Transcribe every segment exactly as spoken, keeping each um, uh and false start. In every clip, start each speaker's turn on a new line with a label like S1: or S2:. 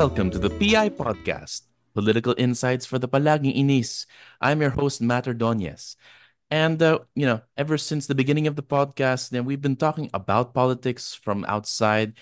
S1: welcome to the P I Podcast, Political Insights for the Palaging Inis. I'm your host, Matt Ordonez. And, uh, you know, ever since the beginning of the podcast, then we've been talking about politics from outside.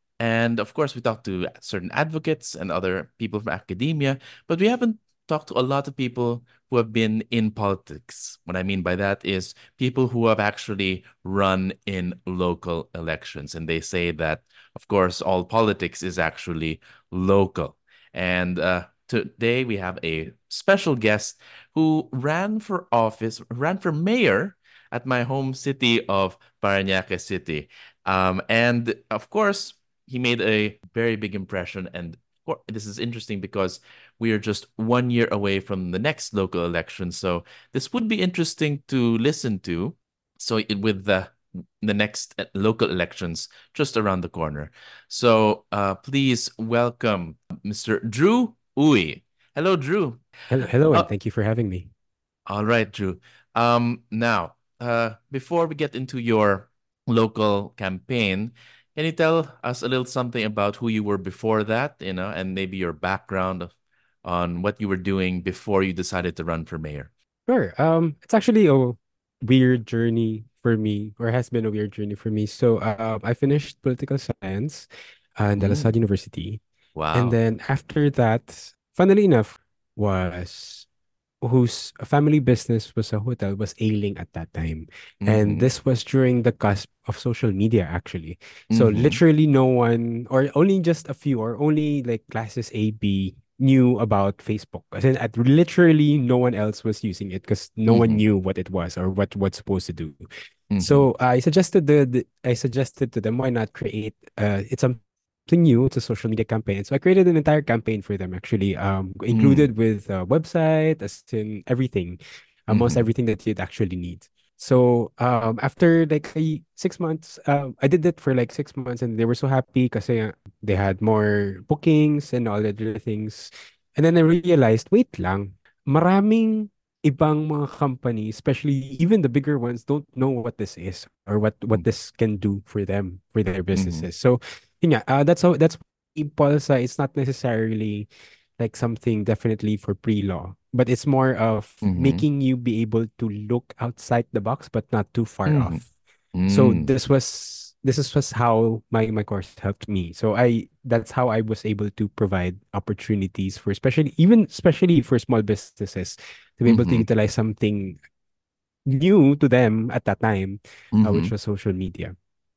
S1: And of course, we talked to certain advocates and other people from academia, but we haven't talked to a lot of people who have been in politics. What I mean by that is people who have actually run in local elections. And they say that, of course, all politics is actually local. And uh, today we have a special guest who ran for office, ran for mayor at my home city of Parañaque City. Um, and of course, he made a very big impression. And of course, this is interesting because we are just one year away from the next local election. So this would be interesting to listen to. So it, with the the next uh, local elections just around the corner. So uh, please welcome mister Drew Uy. Hello, Drew.
S2: Hello, hello, and
S1: Uh,
S2: thank you for having me.
S1: all right, Drew. Um, now, uh, before we get into your local campaign, can you tell us a little something about who you were before that, you know, and maybe your background on what you were doing before you decided to run for mayor?
S2: Sure. Um, it's actually a weird journey for me, or has been a weird journey for me. So, um, I finished political science uh, in De La
S1: Mm,
S2: Salle University, and
S1: wow.
S2: then after that, funnily enough, was whose family business was a hotel was ailing at that time, and
S1: Mm-hmm.
S2: this was during the cusp of social media, actually. So
S1: Mm-hmm.
S2: literally, no one, or only just a few, or only like classes A, B knew about Facebook. As in, at literally no one else was using it because no one
S1: Mm-hmm.
S2: knew what it was or what what's supposed to do.
S1: Mm-hmm.
S2: So I suggested the, the I suggested to them, why not create uh it's something new, it's a social media campaign. So I created an entire campaign for them, actually, um
S1: Mm,
S2: included with a website, as in everything, almost
S1: mm-hmm.
S2: everything that you'd actually need. So um after like a, six months, um I did it for like six months, and they were so happy because they had more bookings and all the other things. And then I realized, wait lang, maraming ibang mga companies, especially even the bigger ones, don't know what this is or what what this can do for them, for their
S1: Mm-hmm.
S2: businesses. So, yun nga, uh, that's how that's Impulsa. It's not necessarily like something definitely for pre-law, but it's more of
S1: Mm-hmm.
S2: making you be able to look outside the box, but not too far
S1: Mm-hmm.
S2: off. So
S1: Mm,
S2: this was this is was how my my course helped me. So I that's how I was able to provide opportunities for, especially even especially for small businesses, to be able to
S1: mm-hmm.
S2: utilize something new to them at that time, uh,
S1: Mm-hmm.
S2: which was social media.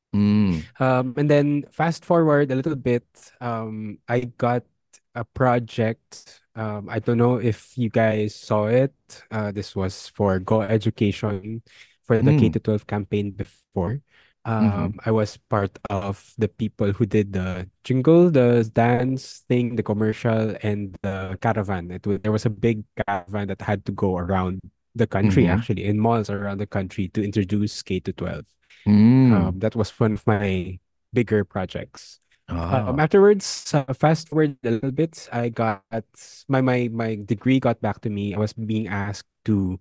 S1: Mm,
S2: Um, and then fast forward a little bit, um, I got a project. Um, I don't know if you guys saw it. Uh, this was for Go Education for the K
S1: mm,
S2: to twelve campaign before.
S1: mm-hmm.
S2: Um, I was part of the people who did the jingle, the dance thing, the commercial, and the caravan. It was, there was a big caravan that had to go around the country,
S1: Mm-hmm.
S2: actually, in malls around the country to introduce K to twelve.
S1: Mm.
S2: Um, that was one of my bigger projects. Um,
S1: Ah.
S2: afterwards, uh, fast forward a little bit, I got my my my degree got back to me. I was being asked to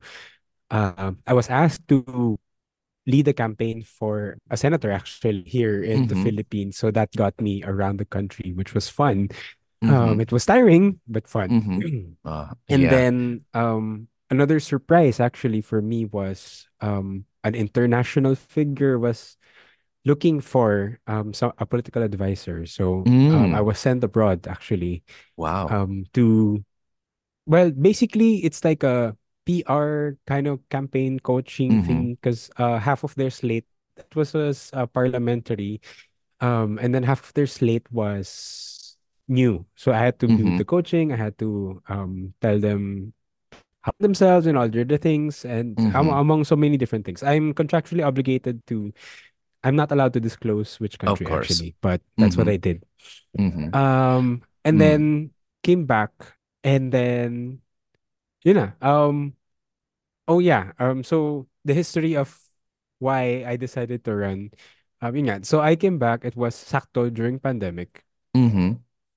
S2: uh, I was asked to lead a campaign for a senator, actually, here in the
S1: Mm-hmm.
S2: Philippines. So that got me around the country, which was fun. Um,
S1: Mm-hmm.
S2: it was tiring but fun.
S1: Mm-hmm. Uh,
S2: And
S1: yeah.
S2: then um, another surprise actually for me was um, an international figure was looking for um some a political advisor. So um I
S1: Mm.
S2: was sent abroad, actually,
S1: Wow.
S2: um to, well, basically it's like a P R kind of campaign coaching
S1: Mm-hmm.
S2: thing, because uh half of their slate, it was was uh, parliamentary, um and then half of their slate was new. So I had to do
S1: Mm-hmm.
S2: the coaching, I had to um tell them how themselves and all the other things, and um,
S1: Mm-hmm.
S2: among so many different things. I'm contractually obligated to, I'm not allowed to disclose which
S1: Of
S2: country,
S1: course.
S2: actually, but that's what
S1: Mm-hmm.
S2: I did.
S1: Mm-hmm.
S2: Um, and
S1: Mm.
S2: then came back, and then you know, um, oh yeah, um, so the history of why I decided to run, um, yun nga. So I came back. It was sakto during pandemic,
S1: Mm-hmm.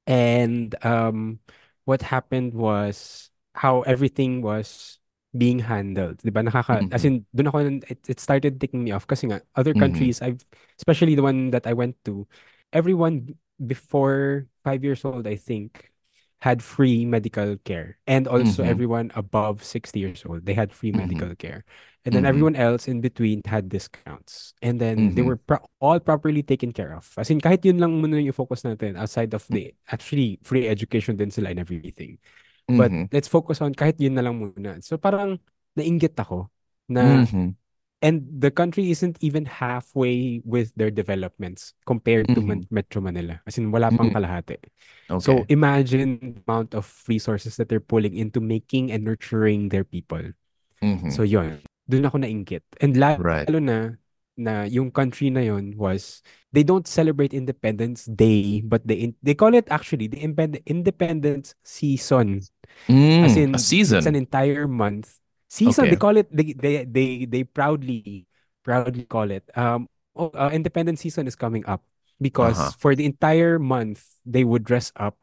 S2: and um, what happened was how everything was being handled. 'Di ba? Nakaka, as
S1: Mm-hmm.
S2: in, doon ako, it, it started ticking me off kasi nga, other
S1: Mm-hmm.
S2: countries, I've, especially the one that I went to, everyone before five years old, I think, had free medical care. And also
S1: Mm-hmm.
S2: everyone above sixty years old, they had free
S1: Mm-hmm.
S2: medical care. And then
S1: Mm-hmm.
S2: everyone else in between had discounts. And then they
S1: Mm-hmm.
S2: were pro- all properly taken care of. As in, kahit yun lang muna yung focus natin, aside of the actually free education din sila and everything. But
S1: Mm-hmm.
S2: let's focus on kahit yun na lang muna. So parang nainggit ako na
S1: Mm-hmm.
S2: and the country isn't even halfway with their developments compared to
S1: Mm-hmm.
S2: Man- Metro Manila. As in, wala pang
S1: Mm-hmm.
S2: kalahati. So
S1: Okay.
S2: imagine the amount of resources that they're pulling into making and nurturing their people.
S1: Mm-hmm.
S2: So yon, doon ako nainggit. And lalo
S1: Right.
S2: na na yung country na yon was they don't celebrate Independence Day, but they in, they call it actually the Independ- Independence Season. As
S1: Mm, a
S2: in, it's an
S1: season.
S2: entire month. Season, they
S1: Okay.
S2: call it, they they they, they proudly, proudly call it. Um, oh, uh, Independence season is coming up
S1: Uh-huh.
S2: because for the entire month, they would dress up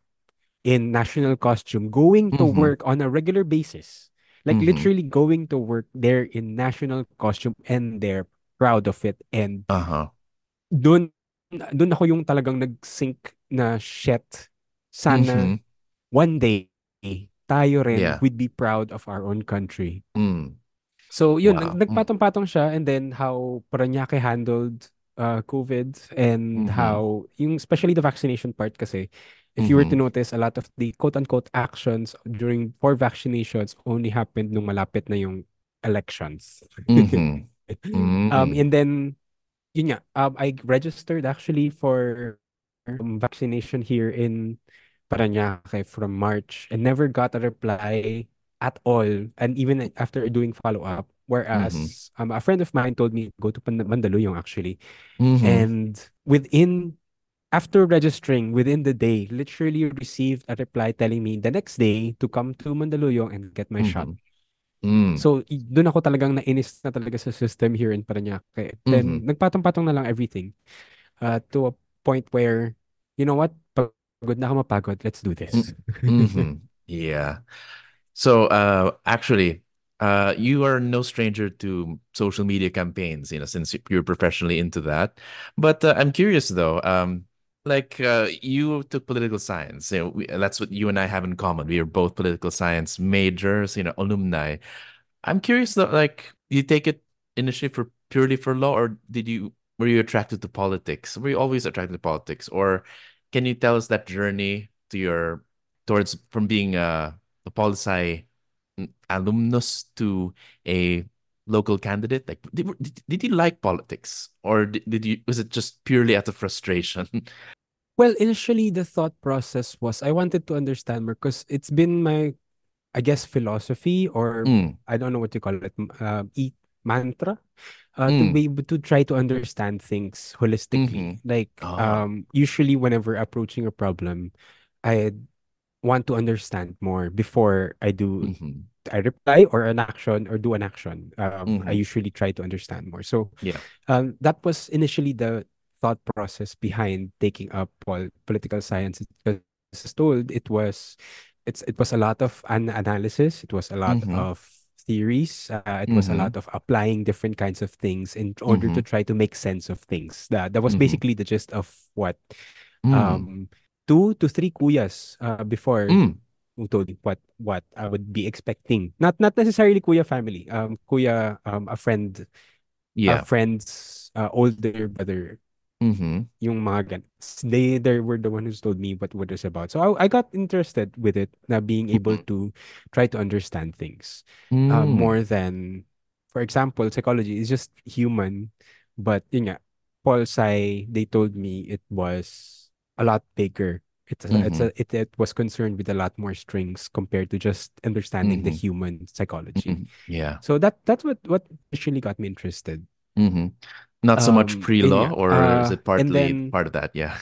S2: in national costume, going to
S1: Mm-hmm.
S2: work on a regular basis. Like
S1: Mm-hmm.
S2: literally going to work there in national costume and they're proud of it. And
S1: Uh-huh.
S2: dun, dun ako yung talagang nag-sync na shit. Sana
S1: Mm-hmm.
S2: one day, tayo rin
S1: Yeah.
S2: would be proud of our own country.
S1: Mm.
S2: So, yun, nag-
S1: Wow. Mm.
S2: nagpatong-patong siya and then how Parañaque handled uh, COVID and
S1: Mm-hmm.
S2: how, yung especially the vaccination part kasi, if you were to
S1: Mm-hmm.
S2: notice, a lot of the quote-unquote actions during for vaccinations only happened nung malapit na yung elections.
S1: Mm-hmm.
S2: Um,
S1: Mm.
S2: and then, yun nga, um, I registered actually for um, vaccination here in Parañaque from March and never got a reply at all. And even after doing follow-up,
S1: Mm-hmm.
S2: whereas um, a friend of mine told me go to Pan- Mandaluyong actually.
S1: Mm-hmm.
S2: And within, after registering within the day, literally received a reply telling me the next day to come to Mandaluyong and get my shot.
S1: Mm-hmm. Mm.
S2: So, y- doon ako talagang nainis na talaga sa system here in Parañaque.
S1: Mm-hmm.
S2: Then, nagpatong-patong na lang everything uh, to a point where, you know what, pagod na ako mapagod, let's do this.
S1: Mm. Mm-hmm. Yeah. So, uh, actually, uh, you are no stranger to social media campaigns, you know, since you're professionally into that. But uh, I'm curious though, um, like uh, you took political science. You know, we, that's what you and I have in common. We are both political science majors, you know, alumni. I'm curious though, like, you take it initially for purely for law, or did you were you attracted to politics? Were you always attracted to politics, or can you tell us that journey to your towards from being a, a poli sci alumnus to a local candidate? Like, did, did, did you like politics, or did, did you was it just purely out of frustration?
S2: Well, initially, the thought process was I wanted to understand more because it's been my, I guess, philosophy or
S1: Mm,
S2: I don't know what you call it, m- uh, eat mantra, uh, to
S1: mm,
S2: be able to try to understand things
S1: mm-hmm.
S2: holistically. Like,
S1: Oh,
S2: um, usually whenever approaching a problem, I want to understand more before I do
S1: mm-hmm.
S2: I reply or an action or do an action. Um, I
S1: Mm-hmm.
S2: usually try to understand more. So
S1: Yeah.
S2: um, that was initially the thought process behind taking up pol political science. Because as told, it was it's it was a lot of an analysis. It was a lot
S1: Mm-hmm.
S2: of theories. Uh, it was a
S1: Mm-hmm.
S2: lot of applying different kinds of things in order
S1: Mm-hmm.
S2: to try to make sense of things. That that was
S1: Mm-hmm.
S2: basically the gist of what
S1: Mm.
S2: um two to three kuyas uh, before
S1: Mm.
S2: who told me what what I would be expecting. Not not necessarily kuya family. Um, kuya, um, a friend, a
S1: Yeah.
S2: friend's uh, older brother.
S1: Mm-hmm.
S2: Yung mga gan- they they were the one who's told me what what it's about. So I, I got interested with it, na being able
S1: Mm-hmm.
S2: to try to understand things, uh,
S1: Mm.
S2: more than, for example, psychology is just human, but yun nga, Paul Sai, they told me it was a lot bigger. It's a, it's
S1: Mm-hmm.
S2: a it, it was concerned with a lot more strings compared to just understanding the
S1: Mm-hmm.
S2: human psychology.
S1: Mm-hmm. Yeah.
S2: So that that's what what initially got me interested.
S1: Mm-hmm. Not so much
S2: Um, yun
S1: pre-law,
S2: nga.
S1: or is
S2: Uh,
S1: it
S2: and
S1: partly
S2: then
S1: part of that? Yeah.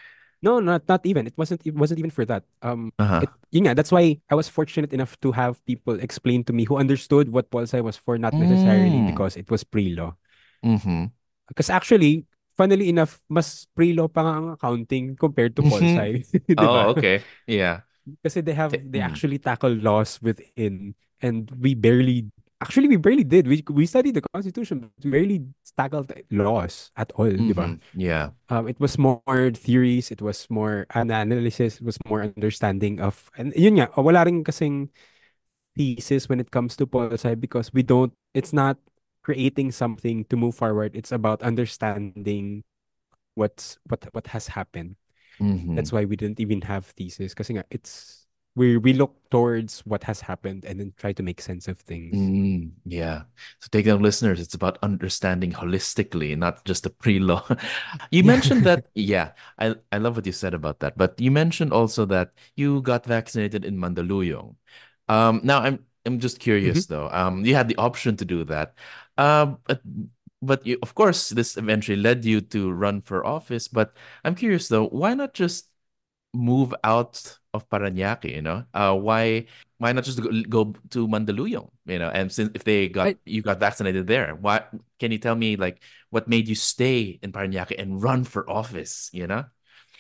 S2: no, not not even. It wasn't it wasn't even for that. Um
S1: Uh-huh.
S2: it yun nga, that's why I was fortunate enough to have people explain to me who understood what Pol-Sci was for, not necessarily
S1: Mm.
S2: because it was pre-law.
S1: Mm-hmm.
S2: Because actually, funnily enough, mas pre-law pa nga ang accounting compared to
S1: Mm-hmm.
S2: Pol-Sci, 'di
S1: Oh,
S2: ba?
S1: okay. Yeah.
S2: Kasi they have
S1: T-
S2: they
S1: mm.
S2: actually tackle laws within and we barely. Actually, we barely did. We we studied the Constitution, but we barely tackled laws at all, di ba?
S1: Mm-hmm. Yeah.
S2: Um, it was more theories, it was more an analysis, it was more understanding of, and yun nga, wala rin kasing thesis when it comes to pol sci because we don't, it's not creating something to move forward. It's about understanding what's what what has happened.
S1: Mm-hmm.
S2: That's why we didn't even have thesis kasi nga it's we we look towards what has happened and then try to make sense of things.
S1: Mm, yeah. So take down listeners, it's about understanding holistically, not just the pre-law. You
S2: Yeah.
S1: mentioned that, yeah, I, I love what you said about that. But you mentioned also that you got vaccinated in Mandaluyong. Um, now I'm I'm just
S2: Mhm.
S1: curious though. Um, you had the option to do that. Um, but but you, of course, this eventually led you to run for office. But I'm curious though, why not just move out of Parañaque, you know? Uh, why why not just go, go to Mandaluyong, you know? And since if they got
S2: I
S1: you got vaccinated there, why can you tell me like what made you stay in Parañaque and run for office, you know?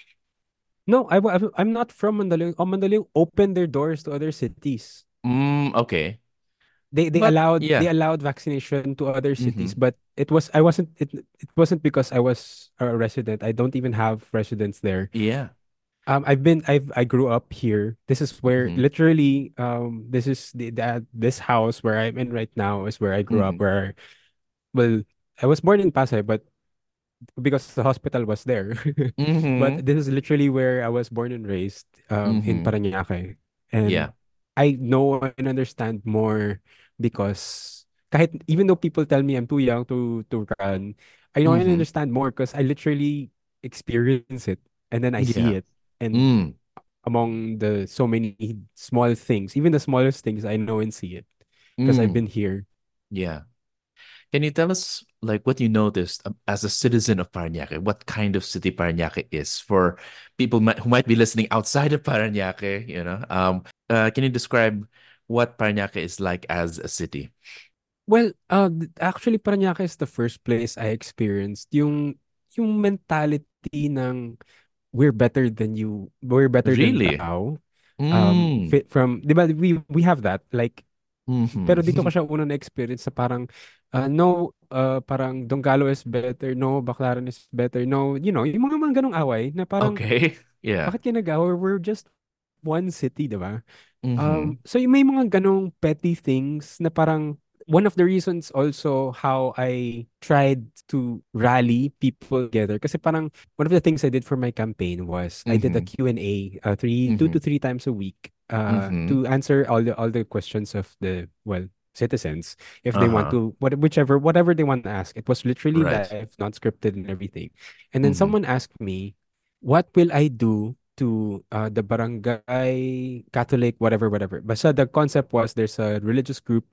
S2: no, I wa- I'm I'm not from Mandaluyong. Oh, Mandaluyong opened their doors to other cities.
S1: Mm, okay.
S2: They they
S1: But
S2: allowed they
S1: yeah.
S2: allowed vaccination to other cities,
S1: Mm-hmm.
S2: but it was I wasn't it it wasn't because I was a resident. I don't even have residents there.
S1: Yeah.
S2: Um, I've been I've I grew up here. This is where
S1: Mm-hmm.
S2: literally um this is the that this house where I'm in right now is where I grew up.
S1: Mm-hmm.
S2: Where well I was born in Pasay, but because the hospital was there. But
S1: Mm-hmm.
S2: this is literally where I was born and raised, um, in
S1: Mm-hmm.
S2: Parañaque. And
S1: Yeah.
S2: I know and understand more because kahit even though people tell me I'm too young to to run, I know and
S1: Mm-hmm.
S2: understand more because I literally experience it and then I see
S1: Yeah.
S2: it. And
S1: Mm.
S2: among the so many small things, even the smallest things, I know and see it because I've
S1: Mm.
S2: been here.
S1: Yeah. Can you tell us like what you noticed um, as a citizen of Parañaque? What kind of city Parañaque is for people might, who might be listening outside of Parañaque, you know? Um, uh, can you describe what Parañaque is like as a city?
S2: Well, uh, th- actually, Parañaque is the first place I experienced yung yung mentality ng we're better than you, we're better than
S1: Really?
S2: thou. Um,
S1: Mm.
S2: fit from, di ba, we we have that like, pero dito ko
S1: Mm-hmm.
S2: siya una na experience sa parang uh, no, uh, parang Donggalo is better, no, Baclaran is better, no, you know, yung mga mga ganong away na parang
S1: Okay. Yeah.
S2: bakit kayo nag-away? We're just one city, di ba?
S1: Mm-hmm.
S2: Um, so yung may mga ganong petty things na parang one of the reasons also how I tried to rally people together kasi parang one of the things I did for my campaign was I did a
S1: Mm-hmm.
S2: Q and A uh, three two
S1: Mm-hmm.
S2: to three times a week uh
S1: Mm-hmm.
S2: to answer all the all the questions of the well citizens if they want
S1: Uh-huh.
S2: to what whichever whatever they want to ask. It was literally
S1: Right.
S2: live, not scripted and everything. And then
S1: Mm-hmm.
S2: someone asked me, what will I do to uh, the barangay Catholic, whatever, whatever. But so the concept was there's a religious group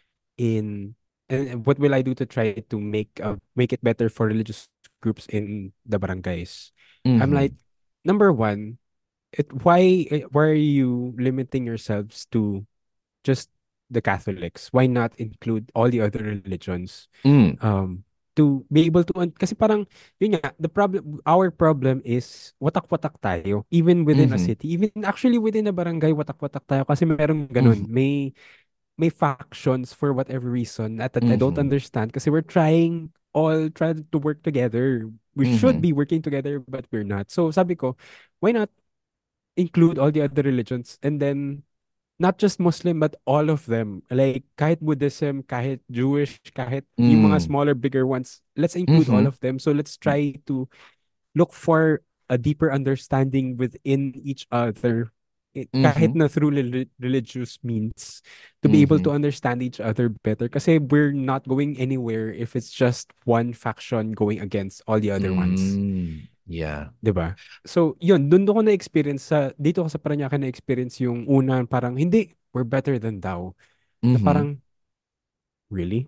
S2: in, and what will I do to try to make uh, make it better for religious groups in the barangays? I'm
S1: Mm-hmm.
S2: like, number one, it why eh, why are you limiting yourselves to just the Catholics? Why not include all the other religions?
S1: Mm.
S2: Um, to be able to, un- kasi parang, yun nga, the problem, our problem is, watak-watak tayo, even within a
S1: Mm-hmm.
S2: city, even actually within a barangay, watak-watak tayo, kasi meron
S1: Mm-hmm.
S2: ganun, may, may factions for whatever reason that, that I don't
S1: Mm-hmm.
S2: understand, kasi we're trying, all trying to work together. We should
S1: Mm-hmm.
S2: be working together, but we're not. So sabi ko, why not include all the other religions, and then not just Muslim, but all of them. Like, kahit Buddhism, kahit Jewish, kahit yung mga
S1: Mm.
S2: smaller, bigger ones, let's include all
S1: Mm-hmm.
S2: of them. So let's try to look for a deeper understanding within each other. Eh, kahit
S1: Mm-hmm.
S2: na through reli- religious means, to be able
S1: Mm-hmm.
S2: to understand each other better. Kasi we're not going anywhere if it's just one faction going against all the other ones.
S1: Mm. Yeah.
S2: 'Di ba? So, yun, doon ko na-experience sa, dito ko sa Parañaque na-experience yung una, parang, hindi, we're better than thou. Na
S1: Mm-hmm.
S2: parang, really?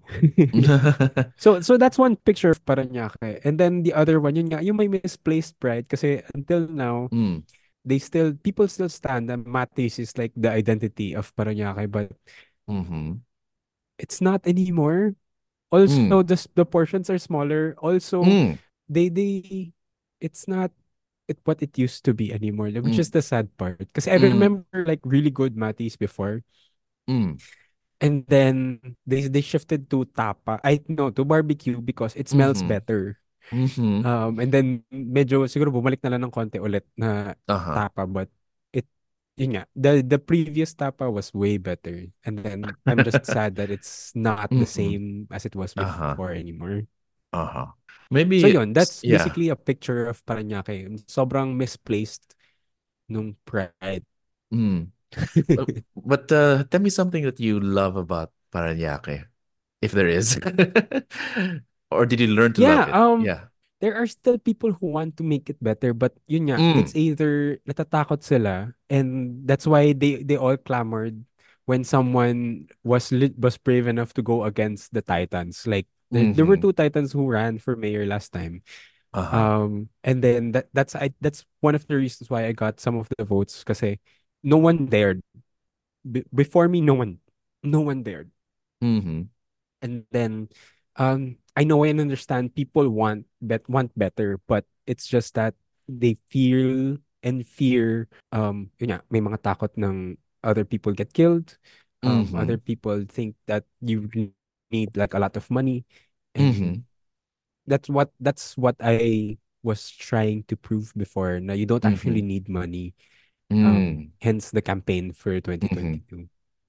S2: So, so that's one picture of Parañaque. And then the other one, yun nga, yung may misplaced pride kasi until now,
S1: Mm.
S2: they still, people still stand that Matis is like the identity of Parañaque, but
S1: Mm-hmm.
S2: it's not anymore.
S1: Mm.
S2: Also, the, s- the portions are smaller. Also,
S1: Mm.
S2: they, they, it's not it what it used to be anymore, which
S1: Mm.
S2: is the sad part. Because I
S1: Mm.
S2: remember like really good Matis before.
S1: Mm.
S2: And then they they shifted to tapa. I no, to barbecue because it smells
S1: Mm-hmm.
S2: better.
S1: Mm-hmm.
S2: Um, and then medyo siguro bumalik na lang ng konti ulit na
S1: Uh-huh.
S2: tapa, but it yun nga, the the previous tapa was way better. And then I'm just sad that it's not the
S1: Mm-hmm.
S2: same as it was
S1: Uh-huh.
S2: before anymore.
S1: Uh-huh.
S2: So
S1: Maybe
S2: yun,
S1: s-
S2: that's
S1: yeah.
S2: basically a picture of Parañaque. Sobrang misplaced nung pride.
S1: Mm. Uh, But uh, tell me something that you love about Parañaque, if there is. Or did you learn to love
S2: Yeah,
S1: it?
S2: um
S1: Yeah.
S2: there are still people who want to make it better, but yun nga, it's
S1: Mm.
S2: either natatakot sila and that's why they they all clamored when someone was lit, was brave enough to go against the Titans. Like there, there were
S1: Mm-hmm.
S2: two Titans who ran for mayor last time.
S1: Uh-huh.
S2: Um and then that that's I that's one of the reasons why I got some of the votes kasi no one dared. Be- before me no one no one dared.
S1: Mm-hmm.
S2: And then um I know and understand people want bet want better, but it's just that they feel and fear um yun nga, may mga takot ng other people get killed. Um
S1: Mm-hmm.
S2: other people think that you need like a lot of money,
S1: Mm-hmm.
S2: and that's what that's what I was trying to prove before, na you don't
S1: Mm-hmm.
S2: actually need money. Um
S1: Mm.
S2: hence the campaign for
S1: Mm-hmm.
S2: twenty twenty-two.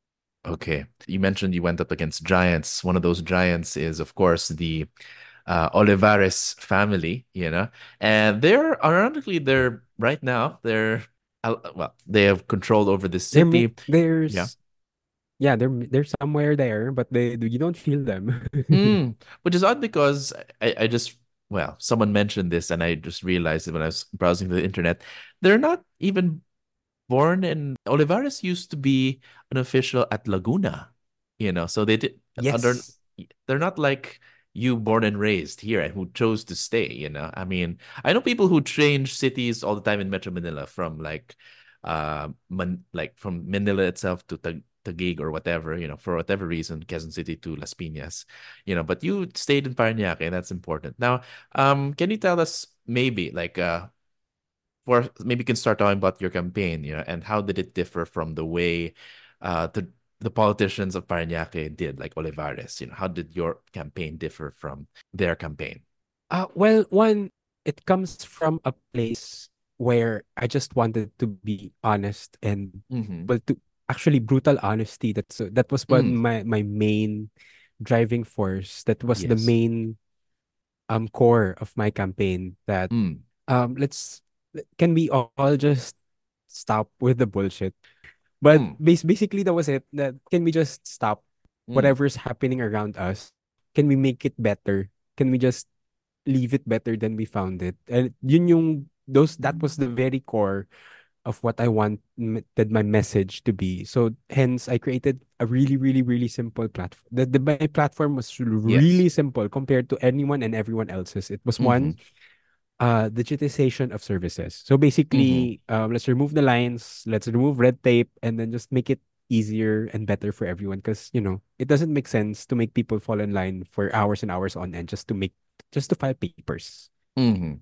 S1: Okay. You mentioned you went up against giants. One of those giants is, of course, the uh, Olivares family, you know, and they're ironically they're right now they're uh, well they have control over the
S2: There may
S1: city. Yeah.
S2: there's Yeah, they're they're somewhere there, but they you don't feel them.
S1: Mm. Which is odd because I, I just well someone mentioned this and I just realized it when I was browsing the internet. They're not even born in Olivares used to be an official at Laguna, you know, so they did under
S2: Yes.
S1: they're not like you born and raised here and who chose to stay, you know. I mean, I know people who change cities all the time in Metro Manila from like uh Man like from Manila itself to Tag Taguig or whatever, you know, for whatever reason, Quezon City to Las Piñas, you know, but you stayed in Parañaque and that's important. Now, um, can you tell us maybe like uh for maybe you can start talking about your campaign, you know, and how did it differ from the way uh the the politicians of Parañaque did, like Olivares, you know, how did your campaign differ from their campaign?
S2: Uh, well, one, it comes from a place where I just wanted to be honest and
S1: Mm-hmm.
S2: well to actually brutal honesty. That's uh, that was what
S1: Mm,
S2: my my main driving force. That was the
S1: yes.
S2: main um core of my campaign. That
S1: Mm,
S2: um let's can we all just stop with the bullshit? But
S1: mm,
S2: bas- basically, that was it. That can we just stop
S1: mm,
S2: whatever's happening around us? Can we make it better? Can we just leave it better than we found it? And yun yung those that was the very core of what I wanted my message to be. So hence I created a really, really, really simple platform. The, the my platform was
S1: yes.
S2: really simple compared to anyone and everyone else's. It was
S1: Mm-hmm.
S2: one, uh digitization of services. So
S1: Mm-hmm.
S2: basically, um, let's remove the lines, let's remove red tape, and then just make it easier and better for everyone. Because you know it doesn't make sense to make people fall in line for hours and hours on end just to make just to file papers.
S1: Mm-hmm.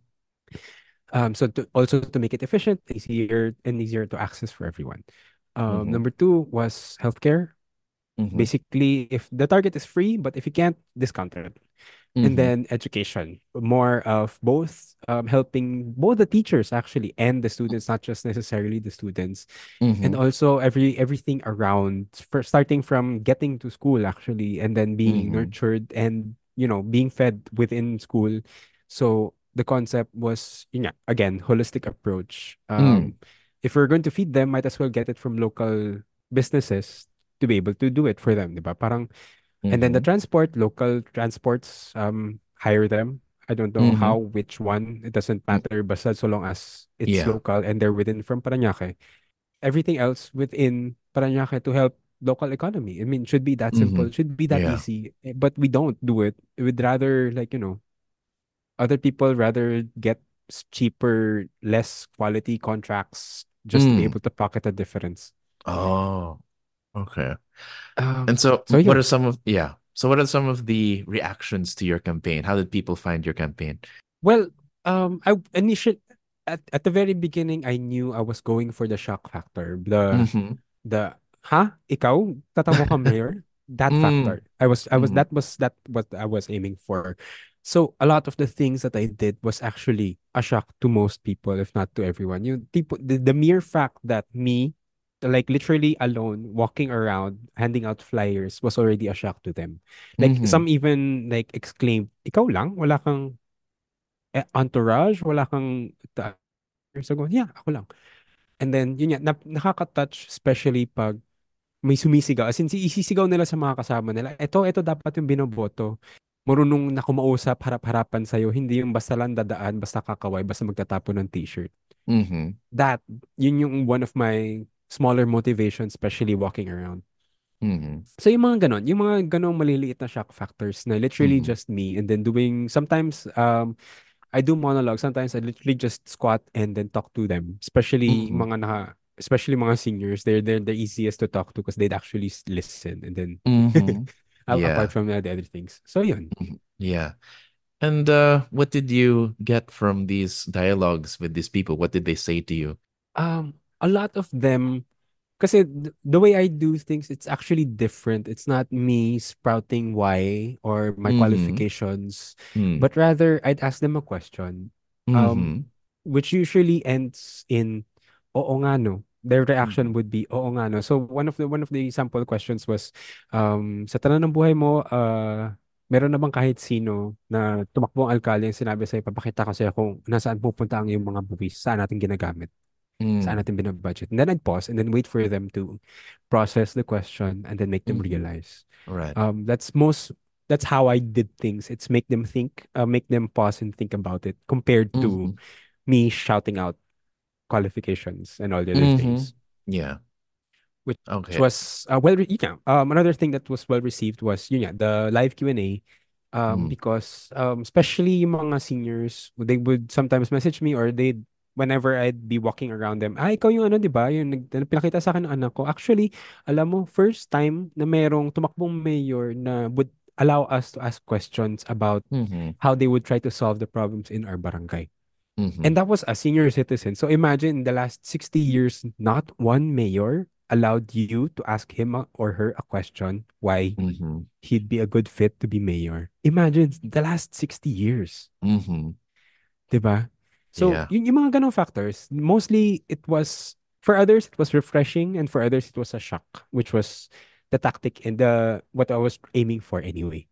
S2: Um, so to, also to make it efficient, easier and easier to access for everyone. Um,
S1: Mm-hmm.
S2: number two was healthcare.
S1: Mm-hmm.
S2: Basically, if the target is free, but if you can't, discount it. And
S1: Mm-hmm.
S2: then education, more of both, um, helping both the teachers actually and the students, not just necessarily the students, and
S1: Mm-hmm.
S2: also every everything around, for starting from getting to school actually, and then being
S1: Mm-hmm.
S2: nurtured and you know being fed within school. So the concept was, you know, again, holistic approach.
S1: Mm.
S2: Um, if we're going to feed them, might as well get it from local businesses to be able to do it for them, diba? Parang, and then the
S1: Mm-hmm.
S2: transport, local transports, um, hire them. I don't know
S1: Mm-hmm.
S2: how, which one. It doesn't
S1: Mm.
S2: matter, basta so long as it's
S1: Yeah.
S2: local and they're within from Parañaque. Everything else within Parañaque to help local economy. I mean, should be that simple.
S1: Mm-hmm.
S2: It should be that
S1: Yeah.
S2: easy. eh, But we don't do it. We'd rather, like, you know, other people rather get s- cheaper, less quality contracts just to be
S1: Mm.
S2: able to pocket a difference.
S1: Oh, okay. And
S2: Um,
S1: so,
S2: so
S1: what
S2: yun.
S1: are some of, yeah. So, what are some of the reactions to your campaign? How did people find your campaign?
S2: Well, um, I initially at at the very beginning, I knew I was going for the shock factor. The
S1: Mm-hmm.
S2: the ha, ikaw tatakbo ka mayor? that
S1: Mm.
S2: factor. I was I was
S1: Mhm.
S2: that was that what I was aiming for. So a lot of the things that I did was actually a shock to most people, if not to everyone. You people the, the mere fact that me, like literally alone, walking around handing out flyers was already a shock to them. Like
S1: Mhm.
S2: some even like exclaimed, "Ikaw lang, wala kang eh, entourage, wala kang ta-" So, go, yeah, ako lang. And then yun yan, na, nakaka-touch especially pag may sumisigaw. As in, si- isisigaw nila sa mga kasama nila, eto, eto dapat yung binoboto. Marunong na kumausap, harap-harapan sa'yo. Hindi yung basta lang dadaan, basta kakaway, basta magtatapon ng t-shirt.
S1: Mhm.
S2: That, yun yung one of my smaller motivations, especially walking around.
S1: Mhm.
S2: So yung mga ganon, yung mga ganong maliliit na shock factors na literally
S1: Mhm.
S2: just me and then doing, sometimes um I do monologue. Sometimes I literally just squat and then talk to them. Especially
S1: Mhm.
S2: mga naka, especially mga seniors. They're they're the easiest to talk to because they'd actually s- listen and then
S1: Mhm.
S2: a- apart
S1: Yeah.
S2: from the other things. So yun.
S1: Mhm. Yeah. And uh, what did you get from these dialogues with these people? What did they say to you?
S2: Um a lot of them. Kasi th- the way I do things, it's actually different. It's not me sprouting why or my
S1: Mhm.
S2: qualifications,
S1: Mm.
S2: but rather I'd ask them a question, um,
S1: Mhm.
S2: which usually ends in "Oo nga no." Their reaction
S1: Mhm.
S2: would be "Oo nga no." So one of the one of the sample questions was, um, sa tanong ng buhay mo, uh, meron na bang kahit sino na tumakbong alkalde yung sinabi sa'yo, papakita ko sa'yo kung nasaan pupunta ang iyong mga buwis, saan natin ginagamit? Saan
S1: Mm.
S2: natin binabudget. And then I'd pause and then wait for them to process the question and then make them
S1: Mhm.
S2: realize.
S1: Right.
S2: Um, that's most that's how I did things. It's make them think, uh, make them pause and think about it compared to
S1: Mhm.
S2: me shouting out qualifications and all the other
S1: Mhm.
S2: things.
S1: Yeah.
S2: Which
S1: Okay.
S2: was uh, well, re- yeah. Um, another thing that was well received was yun yeah, the live Q and A. Um,
S1: Mm.
S2: because um, especially yung mga seniors, they would sometimes message me or they whenever I'd be walking around them, ah, ikaw yung ano, di ba? Yung nag, na- pinakita sa akin ng anak ko. Actually, alam mo, first time na merong tumakbong mayor na would allow us to ask questions about
S1: Mhm.
S2: how they would try to solve the problems in our barangay. And
S1: Mhm.
S2: that was a senior citizen. So imagine the last sixty years, not one mayor allowed you to ask him a- or her a question why
S1: Mhm.
S2: he'd be a good fit to be mayor. Imagine the last sixty years,
S1: Mhm.
S2: 'di ba? So,
S1: Yeah.
S2: yun yung mga ganong factors. Mostly, it was, for others, it was refreshing, and for others, it was a shock, which was the tactic and the what I was aiming for anyway.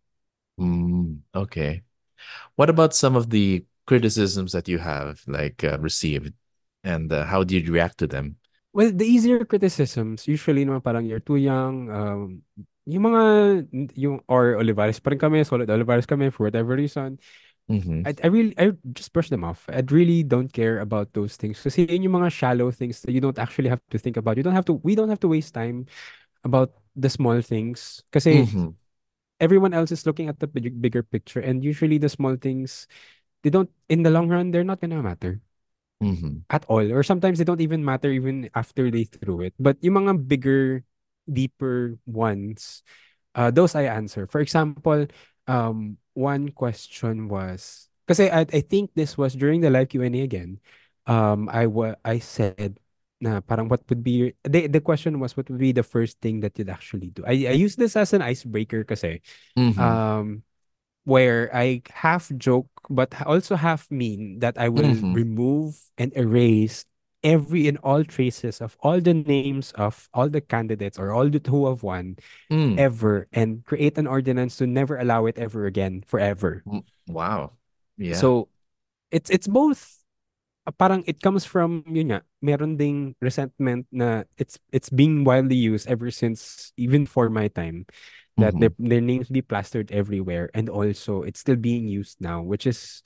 S1: Mm. Okay. What about some of the criticisms that you have like uh, received, and uh, how did you react to them?
S2: Well, the easier criticisms, usually naman parang you're too young, um, yung mga, yung, or Olivares pa rin kami, solid Olivares kami for whatever reason.
S1: Mhm.
S2: I, I really, I just brush them off. I really don't care about those things. Kasi yun yung mga shallow things that you don't actually have to think about. You don't have to, we don't have to waste time about the small things. Kasi
S1: Mhm.
S2: everyone else is looking at the big, bigger picture. And usually the small things, they don't, in the long run, they're not gonna matter
S1: Mhm.
S2: at all. Or sometimes they don't even matter even after they threw it. But yung mga bigger, deeper ones, uh, those I answer. For example, um, one question was, kasi I, I think this was during the live Q and A again. Um, I wa I said na parang what would be your, the, the question was what would be the first thing that you'd actually do. I, I use this as an icebreaker kasi
S1: Mhm.
S2: um where I half joke but also half mean that I will
S1: Mhm.
S2: remove and erase every and all traces of all the names of all the candidates or all the who have won
S1: Mm.
S2: ever and create an ordinance to never allow it ever again forever.
S1: Mm. Wow. Yeah.
S2: So it's it's both uh, parang it comes from yun nga meron ding resentment na it's it's being widely used ever since even for my time that their
S1: Mhm.
S2: their names be plastered everywhere and also it's still being used now which is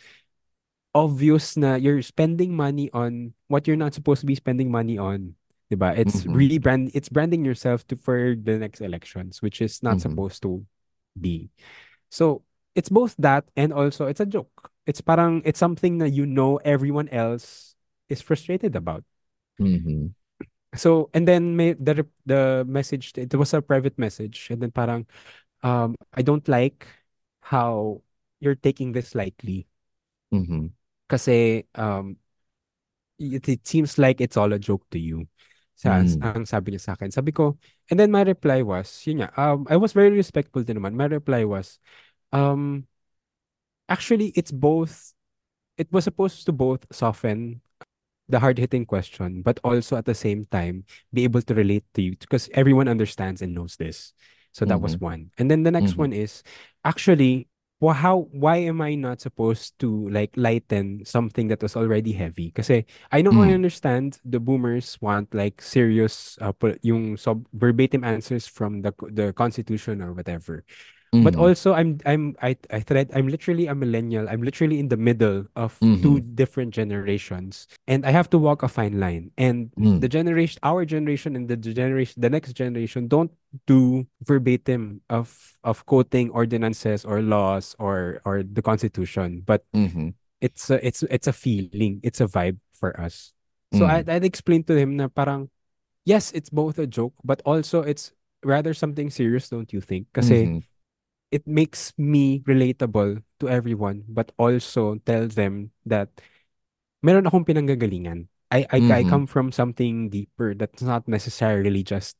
S2: obvious na you're spending money on what you're not supposed to be spending money on. 'Di ba? It's
S1: Mhm.
S2: really brand it's branding yourself to for the next elections, which is not
S1: Mhm.
S2: supposed to be. So it's both that and also it's a joke. It's parang it's something that you know everyone else is frustrated about.
S1: Mhm.
S2: So and then may the rep- the message it was a private message and then parang um I don't like how you're taking this lightly
S1: Mhm.
S2: kasi um it, it seems like it's all a joke to you. Sa,
S1: Mm.
S2: ang sabi niya sa akin. Sabi ko, and then my reply was, yun nga, um, I was very respectful din naman. My reply was, um, actually, it's both, it was supposed to both soften the hard-hitting question, but also at the same time be able to relate to you because everyone understands and knows this. So that was
S1: Mhm.
S2: one. And then the next
S1: Mhm.
S2: one is actually, well, how why am I not supposed to like lighten something that was already heavy? Kasi I know I
S1: Mm.
S2: understand the boomers want like serious uh, pol- yung sub verbatim answers from the the constitution or whatever. But
S1: Mhm.
S2: also I'm I'm I I thread I'm literally a millennial. I'm literally in the middle of two
S1: Mhm.
S2: different generations and I have to walk a fine line. And the
S1: Mm.
S2: generation our generation and the generation the next generation don't do verbatim of of quoting ordinances or laws or or the constitution, but
S1: Mhm.
S2: it's a, it's it's a feeling, it's a vibe for us. So I
S1: Mm.
S2: I'd explain to him na parang yes, it's both a joke, but also it's rather something serious, don't you think? Kasi
S1: Mhm.
S2: it makes me relatable to everyone, but also tell them that meron akong pinanggagalingan. I, I, I
S1: Mhm.
S2: come from something deeper that's not necessarily just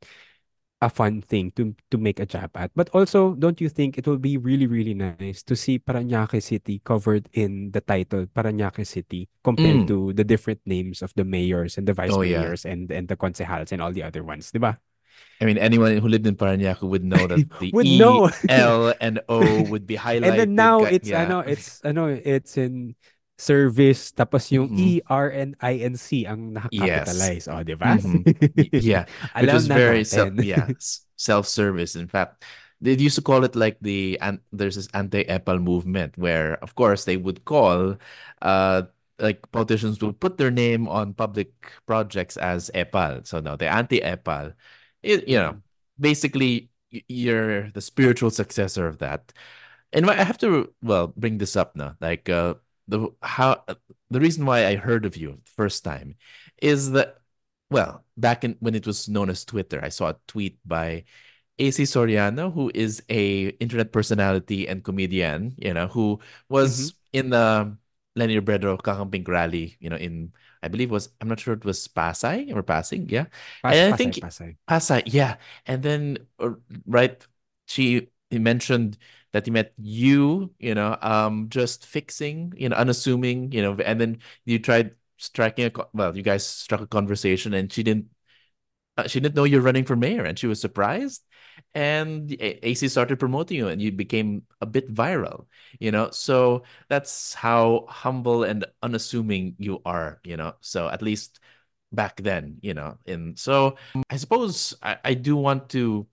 S2: a fun thing to to make a jab at. But also, don't you think it will be really, really nice to see Parañaque City covered in the title Parañaque City compared
S1: Mm.
S2: to the different names of the mayors and the vice
S1: Oh yeah.
S2: mayors and, and the concejals and all the other ones, di ba?
S1: I mean, anyone who lived in Parañaque would know that the
S2: Would
S1: E,
S2: know.
S1: L, and O would be
S2: And then
S1: highlighted.
S2: now
S1: Ki-
S2: it's
S1: Yeah.
S2: ano, it's ano, it's in service tapos yung
S1: Mhm.
S2: E R N I N C ang
S1: Yes.
S2: naka-capitalize, oh, di ba?
S1: Hmm. Yeah, which
S2: Alam
S1: was
S2: na
S1: very self,
S2: natin.
S1: yeah, s- self-service. In fact, they used to call it like the and there's this anti-EPAL movement where, of course, they would call, uh, like politicians would put their name on public projects as EPAL. So now the anti-EPAL, it, you know,
S2: Mm-mm.
S1: basically y- you're the spiritual successor of that. And I have to, well, bring this up now. Like, uh, the how the reason why I heard of you the first time is that, well, back in when it was known as Twitter, I saw a tweet by A C Soriano, who is a internet personality and comedian, you know, who
S2: Mm-hmm.
S1: was in the Lenny Robredo Kakamping rally, you know, in, I believe was, I'm not sure it was Pasay or Pasig, yeah.
S2: Pas
S1: And I
S2: pasay,
S1: think
S2: pasay.
S1: Pasay, yeah. And then, uh, right, she he mentioned that he met you, you know, um, just fixing, you know, unassuming, you know, and then you tried striking a, co- well, you guys struck a conversation and she didn't uh, she didn't know you're running for mayor and she was surprised and A- AC started promoting you and you became a bit viral, you know. So that's how humble and unassuming you are, you know. So at least back then, you know. And so I suppose I, I do want to,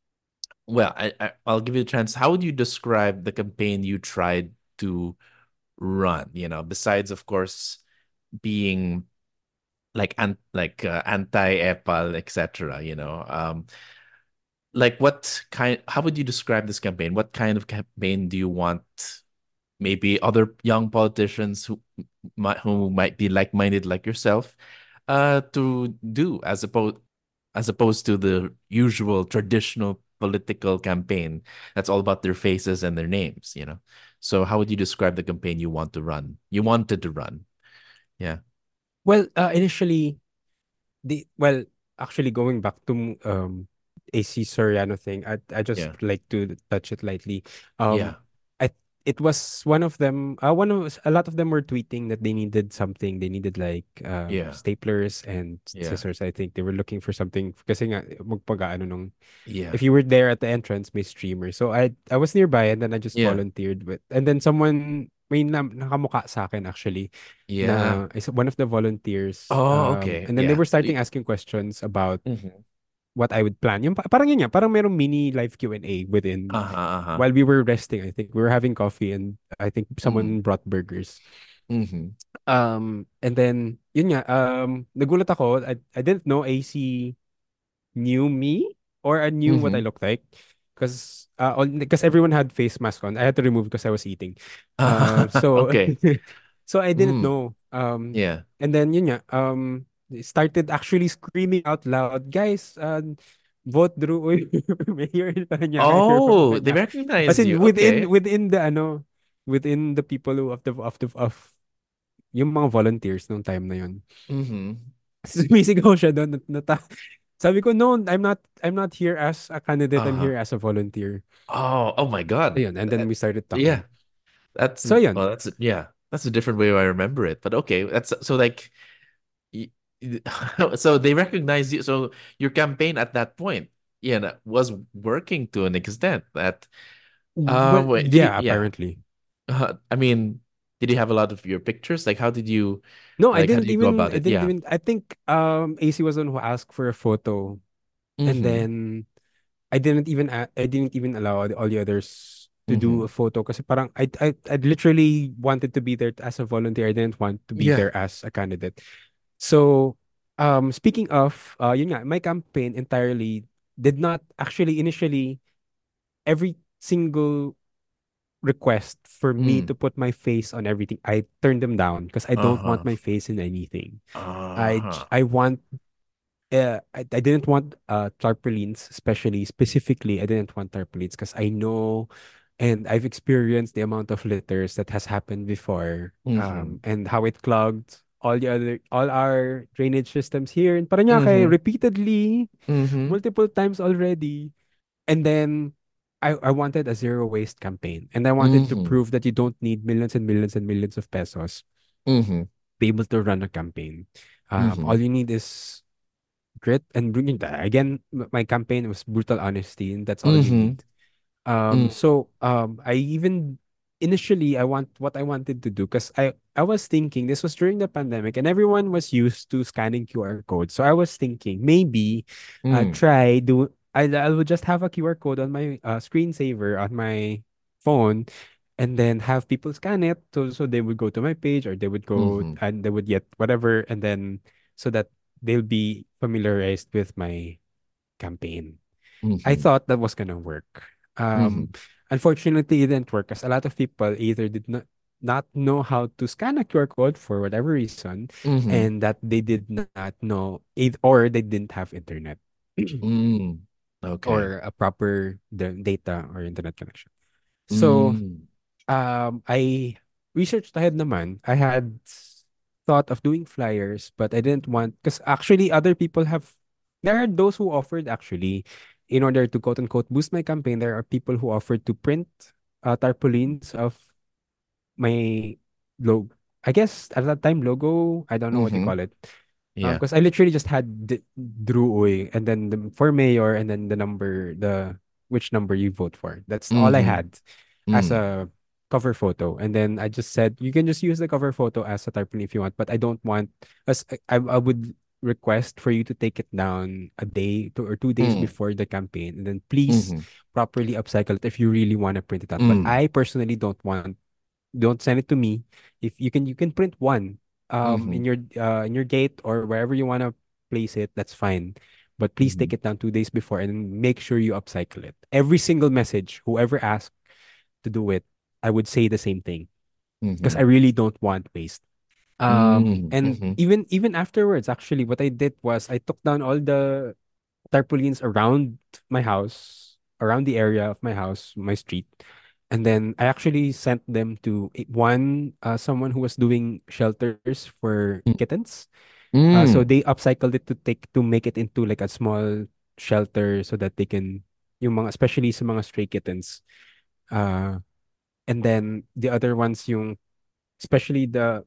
S1: well, I, I I'll give you a chance. How would you describe the campaign you tried to run, you know, besides of course being like an like uh, anti-EPAL, et cetera, you know. Um like what kind how would you describe this campaign? What kind of campaign do you want maybe other young politicians who might who might be like-minded like yourself uh to do as opposed as opposed to the usual traditional political campaign that's all about their faces and their names, you know? So how would you describe the campaign you want to run? You wanted to run. Yeah.
S2: Well, uh, initially, the well, actually going back to um A C Soriano thing, I I just
S1: Yeah.
S2: like to touch it lightly. Um,
S1: Yeah.
S2: I it was one of them. Uh, one of a lot of them were tweeting that they needed something. They needed like um
S1: Yeah.
S2: staplers and
S1: Yeah.
S2: scissors. I think they were looking for something kasi nga magpag-ano nung
S1: Yeah.
S2: if you were there at the entrance, may streamer. So I I was nearby and then I just
S1: Yeah.
S2: volunteered with and then someone may na, nakamukha sa akin actually
S1: Yeah.
S2: na is one of the volunteers
S1: Oh,
S2: um
S1: okay.
S2: and then they
S1: Yeah.
S2: were starting asking questions about
S1: Mm-hmm.
S2: what I would plan. Yung pa- parang yun nga, parang merong mini live Q and A within
S1: Uh-huh. Uh-huh.
S2: while we were resting, I think. We were having coffee and I think
S1: Mm-hmm.
S2: someone brought burgers.
S1: Mm-hmm.
S2: Um and then yun nga um nagulat ako. I I didn't know A C knew me or I knew what I
S1: Mm-hmm.
S2: looked like because uh, because everyone had face mask on. I had to remove because I was eating. Um, so
S1: Okay.
S2: so I didn't
S1: Mm.
S2: know. Um,
S1: Yeah.
S2: and then yun nga, um, they started actually screaming out loud, guys, uh, vote Drew Uy, Mayor in Parañaque, Mayor of
S1: Oh, they
S2: Parañaque. As
S1: recognized
S2: in
S1: you.
S2: within
S1: Okay.
S2: within the ano, within the people who of the of the of yung mga volunteers nung time na yun.
S1: Mm-hmm.
S2: Sumisigaw siya doon. Nat- nata- Sabi ko, no, I'm not, I'm not here as a candidate. I'm
S1: Uh-huh.
S2: here as a volunteer.
S1: Oh, oh my
S2: So
S1: God.
S2: yun. And then
S1: That-
S2: we started
S1: yeah,
S2: talking.
S1: that's
S2: So yun.
S1: well, that's yeah, that's a different way I remember it. But okay, that's so like y- y- so they recognize you. So your campaign at that point, yeah, know, was working to an extent that uh
S2: Well,
S1: wait, did you
S2: yeah,
S1: yeah.
S2: apparently.
S1: Uh, I mean, did you have a lot of your pictures? Like how did you
S2: No, I
S1: like how did
S2: didn't
S1: you go
S2: even,
S1: about
S2: I
S1: it?
S2: didn't
S1: Yeah.
S2: even, I think um A C was the one who asked for a photo. And
S1: Mm-hmm.
S2: then I didn't even, a- I didn't even allow the- all the others to do
S1: Mm-hmm.
S2: a photo kasi parang I, I, I literally wanted to be there as a volunteer. I didn't want to be
S1: Yeah.
S2: there as a candidate. So, um, speaking of, uh, yun nga, my campaign entirely did not actually initially every single request for me
S1: Mm.
S2: to put my face on everything, I turned them down because I don't want
S1: Uh-huh.
S2: my face in anything. I j-
S1: Uh-huh.
S2: I want uh, I, I didn't want uh tarpaulins, especially specifically I didn't want tarpaulins because I know and I've experienced the amount of litters that has happened before,
S1: Mm-hmm.
S2: um and how it clogged all the other all our drainage systems here in Parañaque
S1: Mm-hmm.
S2: repeatedly
S1: Mm-hmm.
S2: multiple times already. And then I, I wanted a zero waste campaign, and I wanted to
S1: Mm-hmm.
S2: prove that you don't need millions and millions and millions of pesos to
S1: Mm-hmm.
S2: be able to run a campaign. Um,
S1: Mm-hmm.
S2: all you need is grit and bringing that. Again, m- my campaign was brutal honesty, and that's all you
S1: Mm-hmm.
S2: need. Um,
S1: Mm.
S2: so um, I even initially I want what I wanted to do because I I was thinking this was during the pandemic and everyone was used to scanning Q R codes. So I was thinking maybe uh
S1: Mm.
S2: try do I I would just have a Q R code on my uh, screensaver on my phone and then have people scan it so so they would go to my page or they would go
S1: Mm-hmm.
S2: and they would get whatever and then so that they'll be familiarized with my campaign. I
S1: Mm-hmm.
S2: thought that was gonna work.
S1: Mm-hmm.
S2: Um, unfortunately, it didn't work because a lot of people either did not not know how to scan a Q R code for whatever reason,
S1: Mm-hmm.
S2: and that they did not know it, or they didn't have internet
S1: Mm. Okay.
S2: or a proper the data or internet connection. So
S1: Mm.
S2: um, I researched ahead naman. I had thought of doing flyers, but I didn't want because actually other people have there are those who offered actually in order to quote unquote boost my campaign, there are people who offered to print uh, tarpaulins of my logo. I guess at that time logo, I don't know what you
S1: Mm-hmm.
S2: call it. Um,
S1: Yeah.
S2: because I literally just had D- Drew Uy and then the, for mayor and then the number, the which number you vote for. That's all I
S1: Mm-hmm.
S2: had as
S1: Mm.
S2: a cover photo. And then I just said you can just use the cover photo as a tarpaulin if you want, but I don't want as I, I would request for you to take it down a day two or two days
S1: Mm.
S2: before the campaign and then please
S1: Mm-hmm.
S2: properly upcycle it if you really want to print it out. But
S1: Mm.
S2: I personally don't want don't send it to me. If you can you can print one um
S1: Mm-hmm.
S2: in your uh in your gate or wherever you want to place it, that's fine. But please
S1: Mm-hmm.
S2: take it down two days before and make sure you upcycle it. Every single message, whoever asked to do it, I would say the same thing because
S1: Mm-hmm.
S2: I really don't want waste. Um
S1: Mm.
S2: and
S1: Mm-hmm.
S2: even even afterwards, actually, what I did was I took down all the tarpaulins around my house, around the area of my house, my street. And then I actually sent them to a- one, uh, someone who was doing shelters for kittens. Uh, so
S1: Mm.
S2: they upcycled it to take to make it into like a small shelter so that they can, yung mga, especially sa mga stray kittens. Uh, and then the other ones, yung, especially the,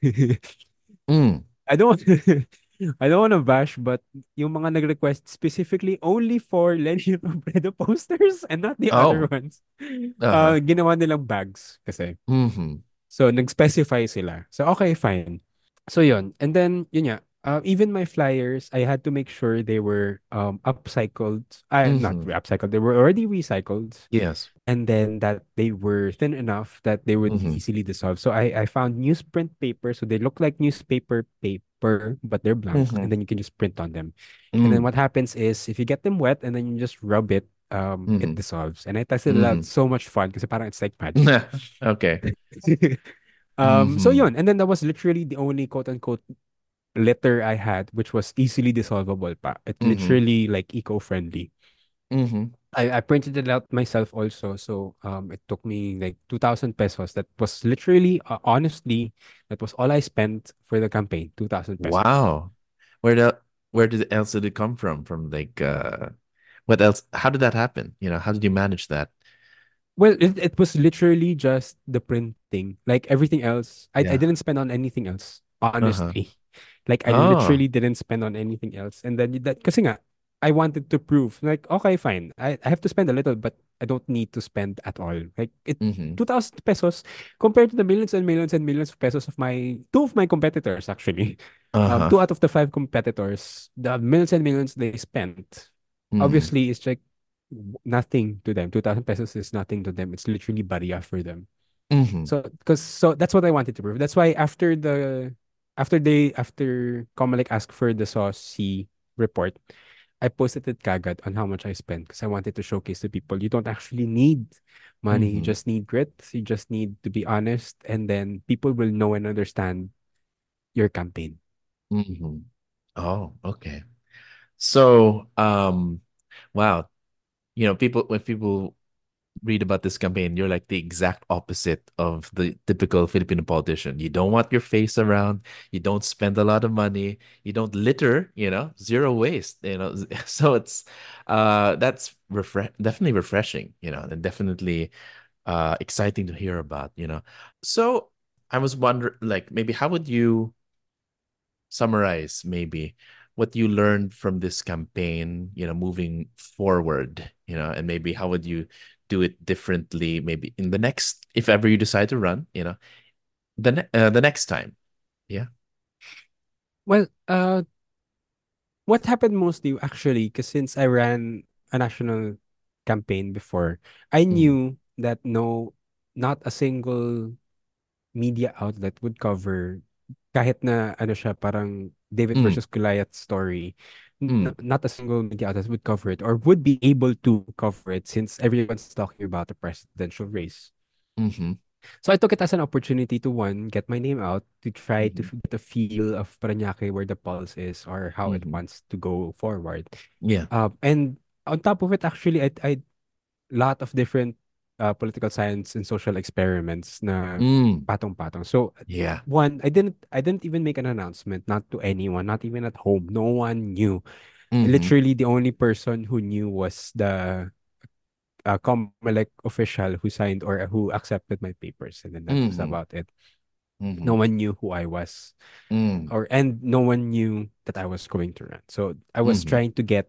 S1: Mm.
S2: I don't I don't want to bash, but yung mga nag-request specifically only for Lenny Robredo posters and not the other
S1: Oh.
S2: ones.
S1: Uh-huh.
S2: Uh, ginawa nilang bags kasi.
S1: Mm-hmm.
S2: So, nag-specify sila. So, okay, fine. So, yun. And then, yun nga, uh, even my flyers, I had to make sure they were um upcycled. Uh, not
S1: Mm-hmm.
S2: upcycled. They were already recycled
S1: Yes.
S2: and then that they were thin enough that they would
S1: Mm-hmm.
S2: easily dissolve. So I, I found newsprint paper. So they look like newspaper paper, but they're blank,
S1: Mm-hmm.
S2: and then you can just print on them. And then
S1: Mm.
S2: what happens is if you get them wet and then you just rub it, um, it
S1: Mm-hmm.
S2: dissolves. And I tested it out.
S1: Mm-hmm.
S2: So much fun because parang it's like magic.
S1: Okay.
S2: um, so
S1: Mm-hmm.
S2: yun. And then that was literally the only quote unquote litter I had, which was easily dissolvable pa. It
S1: Mm-hmm.
S2: literally like eco-friendly.
S1: Mm-hmm.
S2: I, I printed it out myself also. So um it took me like two thousand pesos. That was literally uh, honestly that was all I spent for the campaign, two thousand pesos.
S1: Wow. Where the where did else did it come from? From like uh what else? How did that happen? You know, how did you manage that?
S2: Well, it, it was literally just the printing. Like everything else, I, I
S1: Yeah.
S2: didn't spend on anything else,
S1: Uh-huh.
S2: honestly. Like I
S1: Oh.
S2: literally didn't spend on anything else. And then that kasi nga, I wanted to prove like, okay, fine. I, I have to spend a little, but I don't need to spend at all. Like it
S1: Mm-hmm.
S2: two thousand pesos compared to the millions and millions and millions of pesos of my two of my competitors actually. Um,
S1: Uh-huh.
S2: two out of the five competitors, the millions and millions they spent,
S1: Mm-hmm.
S2: obviously it's like nothing to them. two thousand pesos is nothing to them. It's literally barya for them.
S1: Mm-hmm.
S2: So, because so that's what I wanted to prove. That's why after the after they after Comelec asked for the saucy report, I posted it kagad on how much I spent because I wanted to showcase to people you don't actually need money. You
S1: Mm-hmm.
S2: just need grit. You just need to be honest, and then people will know and understand your campaign.
S1: Mm-hmm. Oh, okay. So, um, wow. You know, people when people read about this campaign, you're like the exact opposite of the typical Filipino politician. You don't want your face around, you don't spend a lot of money, you don't litter, you know, zero waste, you know. So it's uh that's refresh definitely refreshing, you know, and definitely uh exciting to hear about, you know. So I was wondering like maybe how would you summarize maybe what you learned from this campaign, you know, moving forward, you know, and maybe how would you do it differently, maybe in the next, if ever you decide to run, you know, the ne- uh, the next time. Yeah.
S2: Well, uh, what happened mostly actually, because since I ran a national campaign before, I
S1: Mm,
S2: knew that no, not a single media outlet would cover kahit na ano siya parang David
S1: mm,
S2: versus Goliath story. N-
S1: mm,
S2: not a single media outlet would cover it or would be able to cover it since everyone's talking about the presidential race.
S1: mm-hmm,
S2: So I took it as an opportunity to one, get my name out, to try to
S1: mm-hmm,
S2: f- get a feel of Parañaque where the pulse is or how it
S1: mm-hmm.
S2: wants to go forward.
S1: Yeah.
S2: Um, and on top of it, actually, I, I lot of different uh, political science and social experiments na
S1: Mm,
S2: patong-patong. So
S1: yeah.
S2: one, I didn't I didn't even make an announcement, not to anyone, not even at home. No one knew.
S1: Mm-hmm,
S2: Literally, the only person who knew was the uh, Comelec official who signed or who accepted my papers, and then that was
S1: mm-hmm,
S2: about it. No
S1: mm-hmm,
S2: one knew who I was,
S1: mm,
S2: or and no one knew that I was going to run. So I was
S1: mm-hmm,
S2: trying to get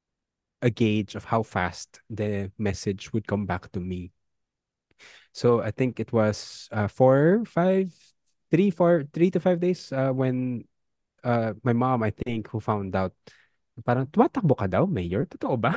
S2: a gauge of how fast the message would come back to me. So I think it was uh, four, five, three, four, three to five days uh, when uh, my mom, I think, who found out, parang tumatakbo ka daw, Mayor? Totoo ba?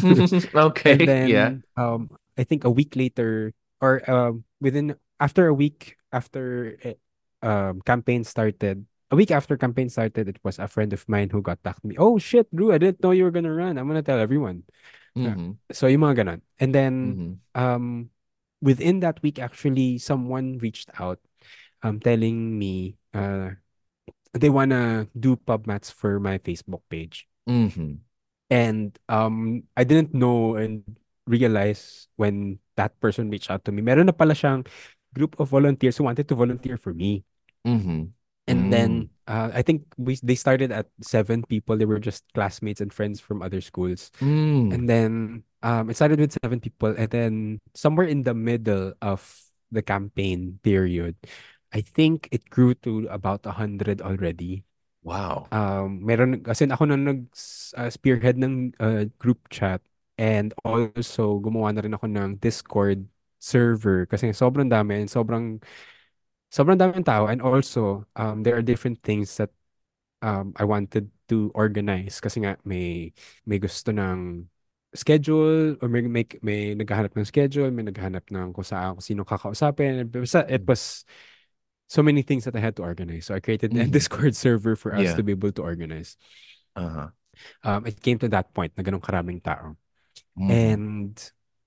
S2: And
S1: okay. Yeah.
S2: then um, I think a week later, or um, within, after a week after eh, um, campaign started, a week after campaign started, it was a friend of mine who got back to me. Oh shit, Drew, I didn't know you were gonna run. I'm gonna tell everyone. So,
S1: Mm-hmm,
S2: so yung mga ganon. And then
S1: mm-hmm,
S2: um, within that week, actually, someone reached out um, telling me uh, they wanna do pub mats for my Facebook page.
S1: mm-hmm,
S2: And um, I didn't know and realize when that person reached out to me, meron na pala siyang group of volunteers who wanted to volunteer for me.
S1: mm-hmm,
S2: And then uh, I think we they started at seven people. They were just classmates and friends from other schools.
S1: mm,
S2: And then um, it started with seven people. And then somewhere in the middle of the campaign period, I think it grew to about a hundred already.
S1: wow.
S2: Um, meron, kasi ako na nag uh, spearhead ng uh, group chat, and also gumawa na rin ako ng Discord server kasi sobrang dami and sobrang sobrang daming tao, and also um, there are different things that um, I wanted to organize kasi nga may may gusto ng schedule, or may may, may naghahanap ng schedule, may naghahanap ng kung saan kung sino kakausapin. Basta it was so many things that I had to organize. So I created a
S1: Mm-hmm.
S2: Discord server for us to
S1: Yeah.
S2: be able to organize.
S1: Uh-huh.
S2: Um, it came to that point na ganun karaming tao.
S1: Mm-hmm.
S2: And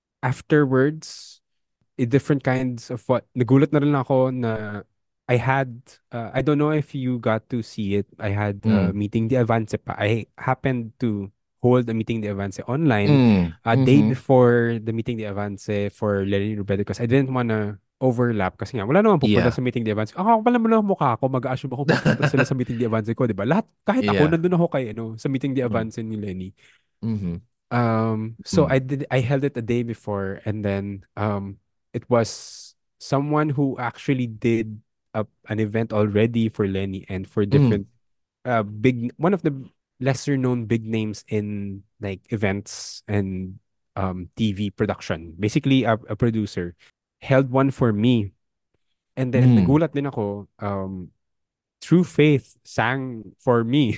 S2: afterwards, eh, different kinds of what, nagulat na rin ako na I had, uh, I don't know if you got to see it. I had uh,
S1: Mm.
S2: meeting the Avance pa. I happened to hold a meeting the Avance online
S1: Mm.
S2: a day
S1: Mm-hmm.
S2: before the meeting the Avance for Lenny Robredo because I didn't wanna overlap kasi nga wala namang pupunta
S1: Yeah.
S2: sa meeting the Evans. Ah, kapal naman ang mukha ko, mag-assume ako pupunta sila sa meeting the Evans ko, 'di ba? Lahat kahit ako
S1: Yeah.
S2: nandun ako kay ano sa meeting the
S1: Mm.
S2: Evans ni Lenny.
S1: Mm-hmm.
S2: Um, so
S1: Mm.
S2: I did I held it a day before, and then um it was someone who actually did a, an event already for Lenny and for
S1: Mm.
S2: different uh big one of the lesser known big names in like events and um T V production. Basically a, a producer held one for me, and then
S1: Mm.
S2: nagulat din ako, um True Faith sang for me.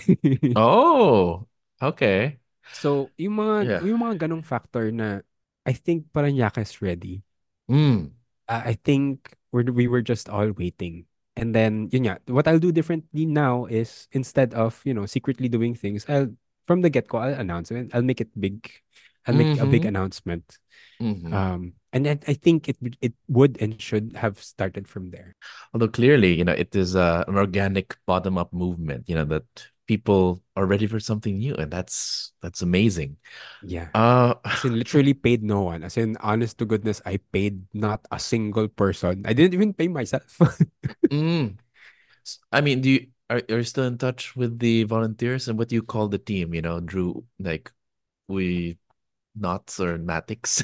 S1: Oh, okay.
S2: So, yung mga
S1: Yeah.
S2: yung mga ganong factor na I think Parañaque is ready.
S1: Mm.
S2: Uh, I think we're, we were just all waiting. And then, yun nga, what I'll do differently now is instead of, you know, secretly doing things, I'll, from the get-go, I'll announce it. I'll make it big. I'll make a big
S1: Mm-hmm.
S2: announcement.
S1: Mm-hmm.
S2: Um, and I, I think it would- it would and should have started from there.
S1: Although clearly, you know, it is uh, an organic bottom-up movement, you know, that people are ready for something new, and that's that's amazing.
S2: Yeah.
S1: Uh,
S2: As in, literally paid no one. As in, honest to goodness, I paid not a single person. I didn't even pay myself.
S1: mm. S- I mean, do you are, are you still in touch with the volunteers, and what do you call the team? You know, Drew, like we knots or matics.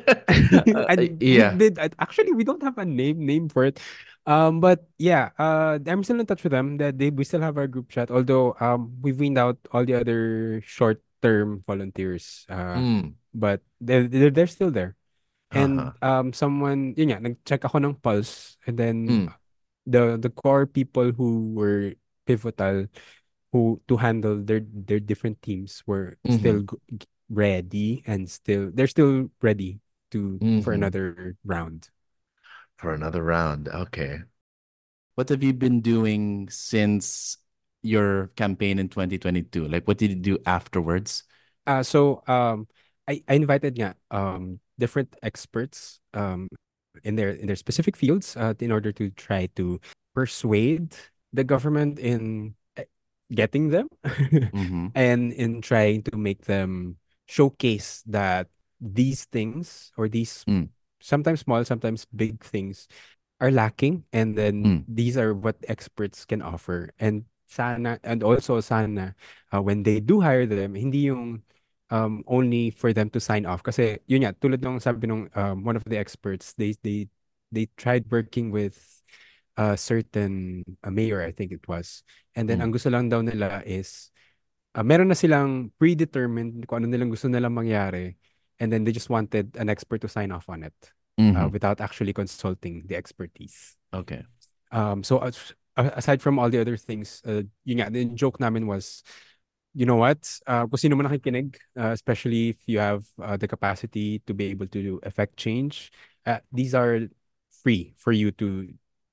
S1: uh,
S2: And we
S1: yeah.
S2: did I- actually we don't have a name name for it. Um, but yeah, uh, I'm still in touch with them. That they we still have our group chat. Although um, we've weaned out all the other short term volunteers. Uh,
S1: Mm.
S2: but they're, they're they're still there.
S1: Uh-huh.
S2: And um, someone yun nga, nag-check ako ng pulse, and then
S1: Mm.
S2: the the core people who were pivotal, who to handle their their different teams were
S1: Mm-hmm.
S2: still g- g- ready, and still they're still ready to for
S1: Mm-hmm.
S2: another round.
S1: For another round. Okay. What have you been doing since your campaign in twenty twenty-two? Like, what did you do afterwards?
S2: Uh so um I, I invited nga um different experts um in their in their specific fields, uh, in order to try to persuade the government in eh, getting them
S1: Mm-hmm.
S2: and in trying to make them showcase that these things, or these
S1: Mm.
S2: sometimes small, sometimes big things, are lacking, and then
S1: Mm.
S2: these are what experts can offer. And sana, and also sana, uh, when they do hire them, hindi yung um only for them to sign off, kasi yun nga tulad ng sabi nung um, one of the experts, they they they tried working with a certain uh, mayor, I think it was, and then ang
S1: Mm.
S2: gusto lang daw nila is uh, meron na silang predetermined kung ano nilang gusto nilang mangyari, and then they just wanted an expert to sign off on it, uh,
S1: Mm-hmm.
S2: without actually consulting the expertise.
S1: Okay.
S2: Um, so as- a- aside from all the other things, uh, yun nga, the joke namin was, you know what, uh, kung sino man nakikinig, uh, especially if you have uh, the capacity to be able to affect change, uh, these are free for you to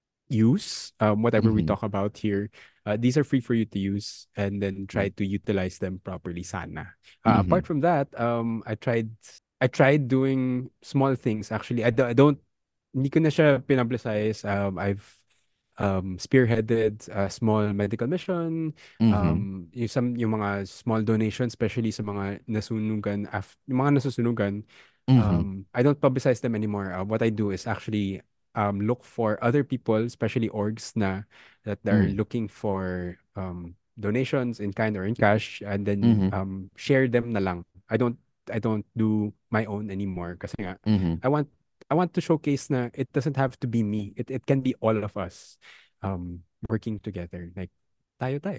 S2: use, um, whatever we
S1: Mm-hmm.
S2: talk about here. Uh, these are free for you to use, and then try
S1: Mm.
S2: to utilize them properly sana. Uh,
S1: Mm-hmm.
S2: apart from that, um, I tried I tried doing small things actually. I, do- I don't hindi ko na siya pinablicize. Um, I've um, spearheaded a small medical mission,
S1: Mm-hmm.
S2: um, yung, some, yung mga small donations, especially sa mga nasunugan, af, yung mga nasusunugan,
S1: Mm-hmm.
S2: um, I don't publicize them anymore. Uh, what I do is actually um, look for other people, especially orgs na that are
S1: Mm.
S2: looking for um, donations in kind or in cash, and then
S1: Mm-hmm.
S2: um, share them na lang. I don't I don't do my own anymore kasi nga
S1: Mm-hmm.
S2: I want I want to showcase na it doesn't have to be me. It it can be all of us um working together. Like tayo tayo.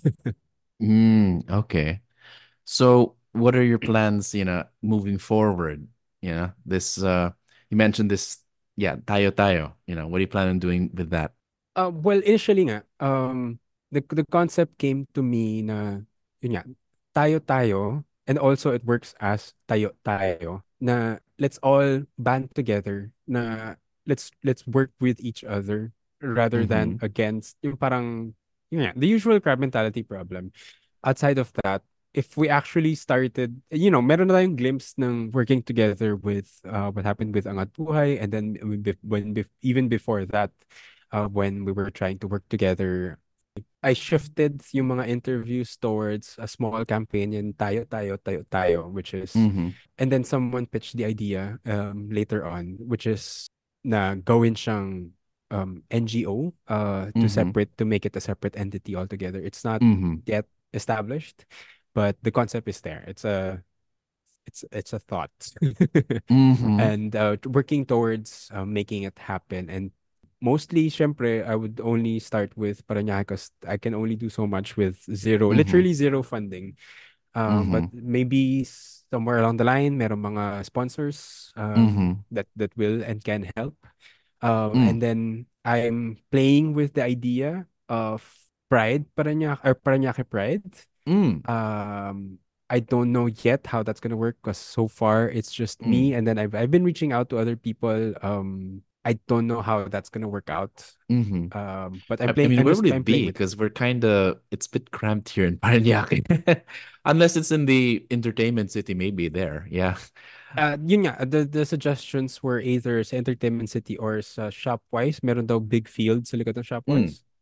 S1: Mm. Okay. So, what are your plans, you know, moving forward? You know, this uh you mentioned this, yeah, tayo tayo. You know, what do you plan on doing with that?
S2: Uh, well, initially nga, um, the the concept came to me na, yun nga, tayo tayo, and also it works as tayo tayo, na let's all band together, na let's let's work with each other rather than
S1: Mm-hmm.
S2: against, yung parang, yun nga, the usual crab mentality problem. Outside of that, if we actually started, you know, meron na tayong glimpse ng working together with uh, what happened with Angat Buhay, and then when, bef- when bef- even before that, uh, when we were trying to work together, I shifted yung mga interviews towards a small campaign in Tayo Tayo Tayo Tayo, which is,
S1: Mm-hmm.
S2: and then someone pitched the idea um, later on, which is na gawin siyang um, N G O uh, to
S1: Mm-hmm.
S2: separate to make it a separate entity altogether. It's not
S1: Mm-hmm.
S2: yet established, but the concept is there. It's a it's it's a thought,
S1: Mm-hmm.
S2: and uh, working towards uh, making it happen. And mostly, syempre, I would only start with Parañaque because I can only do so much with zero,
S1: Mm-hmm.
S2: literally zero funding. Um, but
S1: Mm-hmm.
S2: maybe somewhere along the line, meron mga sponsors um,
S1: Mm-hmm.
S2: that that will and can help. Um,
S1: Mm.
S2: and then I'm playing with the idea of Pride Parañaque or Parañaque Pride.
S1: Mm.
S2: Um, I don't know yet how that's gonna work because so far it's just
S1: Mm.
S2: me, and then I've I've been reaching out to other people. Um, I don't know how that's gonna work out.
S1: Mm-hmm.
S2: Um, but I'm
S1: I, I
S2: playing.
S1: mean,
S2: I'm
S1: where would
S2: just
S1: it
S2: I'm playing
S1: be?
S2: with it.
S1: Because we're kind of, it's a bit cramped here in Parañaque. Unless it's in the entertainment city, maybe there. Yeah.
S2: Uh, yun nga, the, the suggestions were either sa Entertainment City or sa Shopwise. Meron daw big field sa likod ng
S1: Mm.
S2: Shopwise.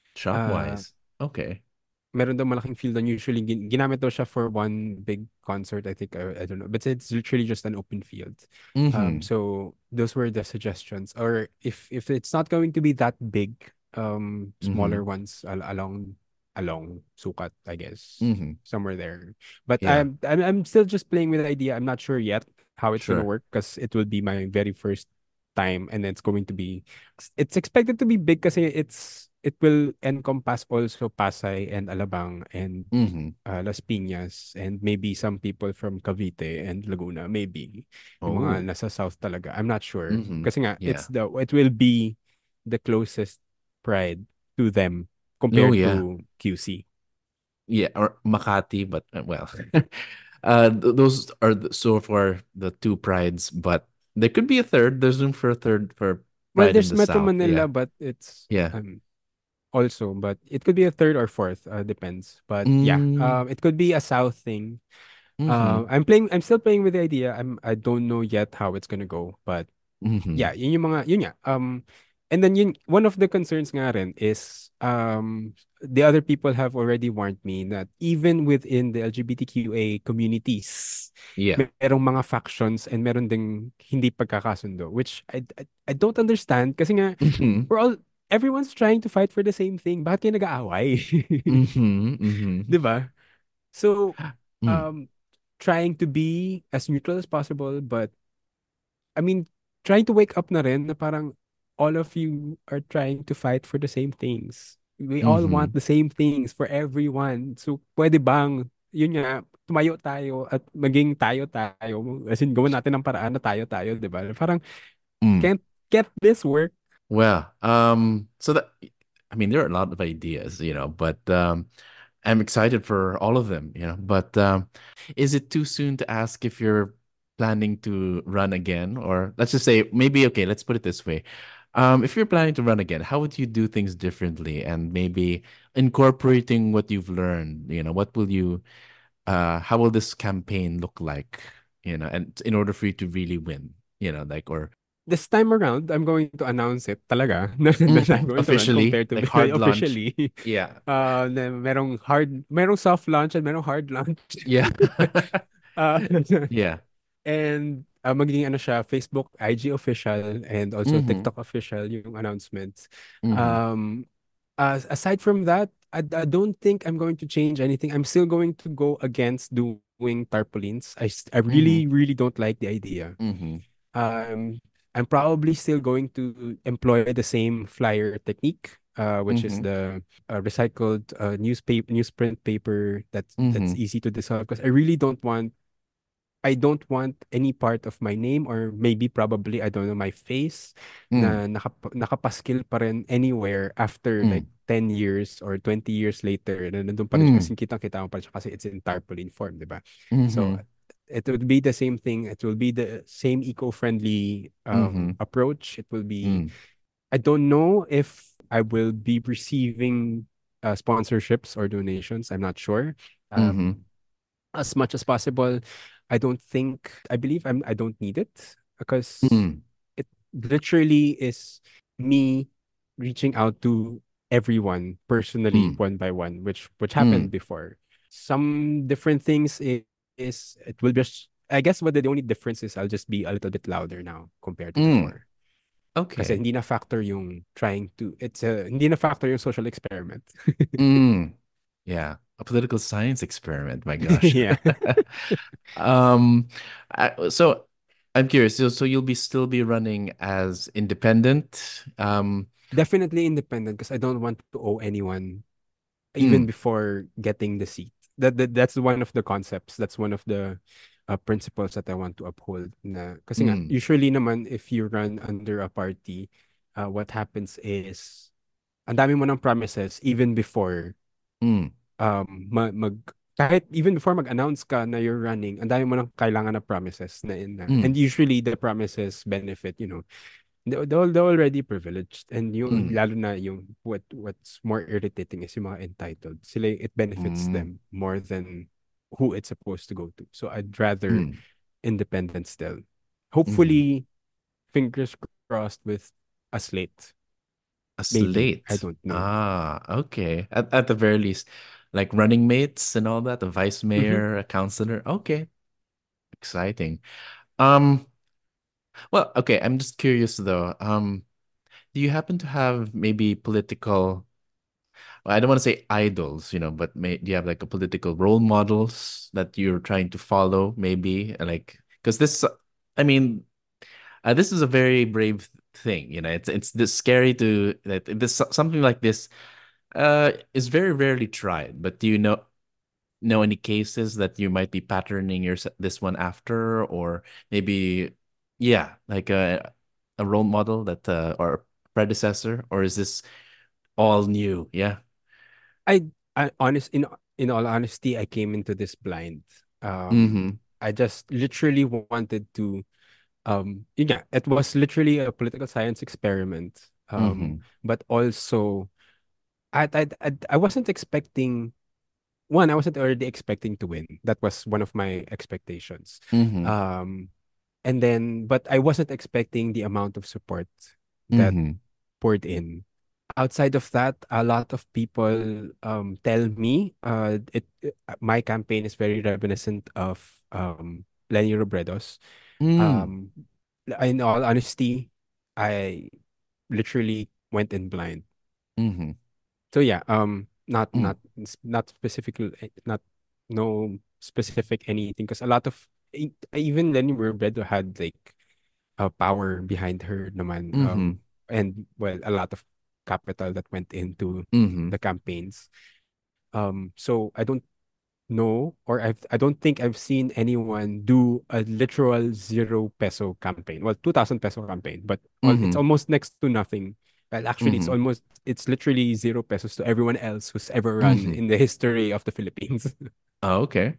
S2: Uh,
S1: Shopwise. Okay.
S2: meron daw malaking field doon. Usually, gin ginamit daw siya for one big concert, I think. I, I don't know. But it's literally just an open field. Um,
S1: Mm-hmm.
S2: so those were the suggestions. Or if if it's not going to be that big, um,
S1: Mm-hmm.
S2: smaller ones al along along Sukat, I guess.
S1: Mm-hmm.
S2: Somewhere there. But
S1: Yeah.
S2: I'm, I'm I'm still just playing with the idea. I'm not sure yet how it's gonna
S1: Sure.
S2: work because it will be my very first time, and it's going to be it's expected to be big kasi it's it will encompass also Pasay and Alabang and
S1: Mm-hmm.
S2: uh, Las Piñas and maybe some people from Cavite and Laguna, maybe yung mga
S1: Oh.
S2: nasa south talaga. I'm not sure.
S1: Mm-hmm.
S2: Kasi nga
S1: Yeah.
S2: it's the it will be the closest pride to them
S1: Oh,
S2: compared
S1: yeah.
S2: to Q C.
S1: Yeah. Or Makati, but uh, well, uh, th those are the, so far the two prides, but there could be a third. There's room for a third for
S2: Well,
S1: pride in
S2: there's
S1: the
S2: Metro
S1: South.
S2: Manila,
S1: Yeah.
S2: but it's
S1: Yeah.
S2: um also, but it could be a third or fourth, uh, depends. But yeah,
S1: Mm.
S2: um, it could be a south thing.
S1: Mm-hmm.
S2: Uh, I'm playing. I'm still playing with the idea. I'm. I don't know yet how it's gonna go, but
S1: Mm-hmm.
S2: yeah, yun yung mga yun nga. Um, and then yun one of the concerns nga rin is um the other people have already warned me that even within the L G B T Q A communities,
S1: Yeah.
S2: merong mga factions and meron ding hindi pagkakasundo, which I I, I don't understand kasi nga
S1: Mm-hmm.
S2: we're all everyone's trying to fight for the same thing. Bakit kayo nag-aaway?
S1: Mm-hmm. Mm-hmm.
S2: 'Di ba? So,
S1: Mm.
S2: um, trying to be as neutral as possible, but I mean, trying to wake up na rin na parang all of you are trying to fight for the same things. We all want
S1: Mm-hmm.
S2: the same things for everyone. So, pwede bang, yun nga, tumayo tayo at maging tayo tayo. As in, gawin natin ng paraan na tayo tayo, di ba? Parang,
S1: Mm.
S2: can't get this work.
S1: Well, um, so that I mean, there are a lot of ideas, you know, but um, I'm excited for all of them, you know. But um, is it too soon to ask if you're planning to run again? Or let's just say maybe, okay, let's put it this way. Um, if you're planning to run again, how would you do things differently and maybe incorporating what you've learned, you know, what will you uh how will this campaign look like, you know, and in order for you to really win, you know, like or
S2: This time around, I'm going to announce it talaga na, that I'm
S1: Mhm.
S2: going to run
S1: Officially,
S2: compared to
S1: like hard launch.
S2: officially.
S1: Yeah.
S2: Uh, na merong hard, merong soft launch and merong hard launch.
S1: Yeah.
S2: uh,
S1: Yeah.
S2: and uh, magiging ano siya, Facebook, I G official, and also
S1: Mm-hmm.
S2: TikTok official yung announcements.
S1: Mm-hmm.
S2: Um, as aside from that, I, I don't think I'm going to change anything. I'm still going to go against doing tarpaulins. I, s- I
S1: Mm-hmm.
S2: really, really don't like the idea.
S1: Mm-hmm.
S2: Um, I'm probably still going to employ the same flyer technique, uh, which is
S1: Mm-hmm.
S2: the uh, recycled uh, newspaper, newsprint paper that's
S1: Mm-hmm.
S2: that's easy to dissolve. Because I really don't want I don't want any part of my name or maybe probably I don't know my face
S1: Mm.
S2: na nakap nakapaskil pa rin anywhere after like
S1: Mm.
S2: ten years or twenty years later na nandun pa rin siya
S1: Mm.
S2: kasi kitang-kita mo pa rin siya kasi it's in tarpaulin form, di ba? So
S1: Mm-hmm.
S2: it would be the same thing. It will be the same eco-friendly
S1: Mm-hmm.
S2: um approach. It will be
S1: Mm.
S2: I don't know if I will be receiving uh, sponsorships or donations. I'm not sure.
S1: Mm-hmm.
S2: Um, as much as possible. I don't think I believe I'm I don't need it because
S1: Mm.
S2: it literally is me reaching out to everyone personally
S1: Mm.
S2: one by one, which which happened
S1: Mm.
S2: before. Some different things is, is it will just I guess what the only difference is I'll just be a little bit louder now compared to
S1: Mm.
S2: before. Kasi
S1: Okay.
S2: hindi na factor yung trying to, it's a, hindi na factor yung social experiment.
S1: Mm. Yeah. A political science experiment. My gosh.
S2: Yeah.
S1: Um, I, so I'm curious. So, so you'll be still be running as independent? Um,
S2: Definitely independent because I don't want to owe anyone even
S1: mm,
S2: before getting the seat. That, that that's one of the concepts. That's one of the uh, principles that I want to uphold. Na, kasi nga,
S1: mm,
S2: usually naman, if you run under a party, uh, what happens is, ang dami mo ng promises even before
S1: mm,
S2: um ma- mag kahit even before mag-announce ka na you're running, ang dami mo nang kailangan na promises na, na
S1: mm,
S2: and usually the promises benefit, you know, they- they're, they're already privileged, and yung
S1: mm,
S2: lalo na yung what what's more irritating is yung mga entitled. Sila, it benefits
S1: mm,
S2: them more than who it's supposed to go to. So I'd rather
S1: mm.
S2: independent still.
S1: Mm.
S2: Hopefully, fingers crossed with a slate.
S1: A
S2: Maybe. I
S1: slate.
S2: don't know.
S1: Ah, okay. At at the very least, like running mates and all that, a vice
S2: Mm-hmm.
S1: mayor, a councillor. Okay, exciting. Um, well, okay, I'm just curious though. Um, do you happen to have maybe political, well, I don't want to say idols, you know, but may, do you have like a political role models that you're trying to follow, maybe? Like, because this, I mean, uh, this is a very brave thing, you know. It's it's this scary to that this something like this uh is very rarely tried. But do you know know any cases that you might be patterning your this one after, or maybe yeah, like a a role model that uh, or predecessor, or is this all new? Yeah.
S2: I, I honest in in all honesty, I came into this blind. Um,
S1: Mm-hmm.
S2: I just literally wanted to um yeah, it was literally a political science experiment. Um,
S1: Mm-hmm.
S2: but also I I I, I wasn't expecting one, I wasn't already expecting to win. That was one of my expectations.
S1: Mm-hmm.
S2: Um, and then but I wasn't expecting the amount of support that
S1: Mm-hmm.
S2: poured in. Outside of that, a lot of people um tell me uh it, it- my campaign is very reminiscent of um Lenny Robredo's.
S1: Mm.
S2: Um, in all honesty, I literally went in blind.
S1: Mm-hmm.
S2: So yeah, um, not
S1: Mm.
S2: not not specific, not no specific anything, because a lot of e- even Lenny Robredo had like a power behind her naman,
S1: Mm-hmm.
S2: um, and well, a lot of capital that went into
S1: Mm-hmm.
S2: the campaigns. Um, so I don't know, or I've I don't think I've seen anyone do a literal zero peso campaign. Well, two thousand peso campaign, but all, it's
S1: Mm-hmm.
S2: almost next to nothing. Well, actually, it's
S1: Mm-hmm.
S2: almost it's literally zero pesos to everyone else who's ever run
S1: Mm-hmm.
S2: in the history of the Philippines.
S1: Oh, okay.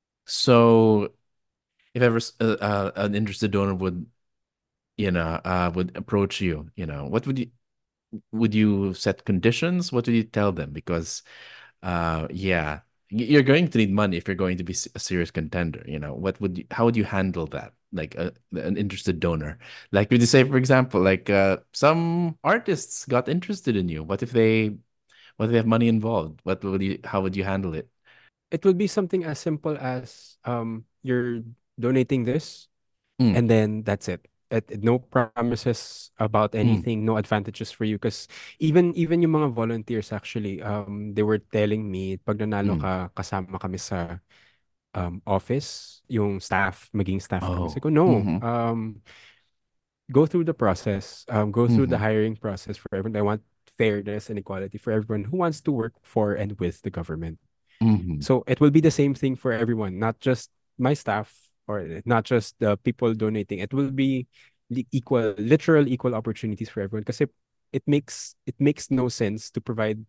S1: So if ever s- uh, uh, an interested donor would, you know, uh, would approach you, you know, what would you would you set conditions? What would you tell them? Because, uh, yeah, y- you're going to need money if you're going to be s- a serious contender. You know, what would you, how would you handle that? Like a, an interested donor. Like, would you say, for example, like uh, some artists got interested in you? What if they, what if they have money involved? What would you, how would you handle it?
S2: It would be something as simple as um you're donating this,
S1: Mm,
S2: and then that's it. It, no promises about
S1: mm,
S2: anything, no advantages for you, because even even yung mga volunteers, actually, um they were telling me pag nanalo
S1: mm.
S2: ka, kasama kami sa um office, yung staff, maging staff kami. Sabi
S1: Oh,
S2: ko, no,
S1: mm-hmm,
S2: um go through the process, um go through the
S1: mm-hmm,
S2: hiring process for everyone. I want fairness and equality for everyone who wants to work for and with the government.
S1: mm-hmm,
S2: So it will be the same thing for everyone, not just my staff, or not just the people donating. It will be the equal, literal equal opportunities for everyone. Because it, it makes it makes no sense to provide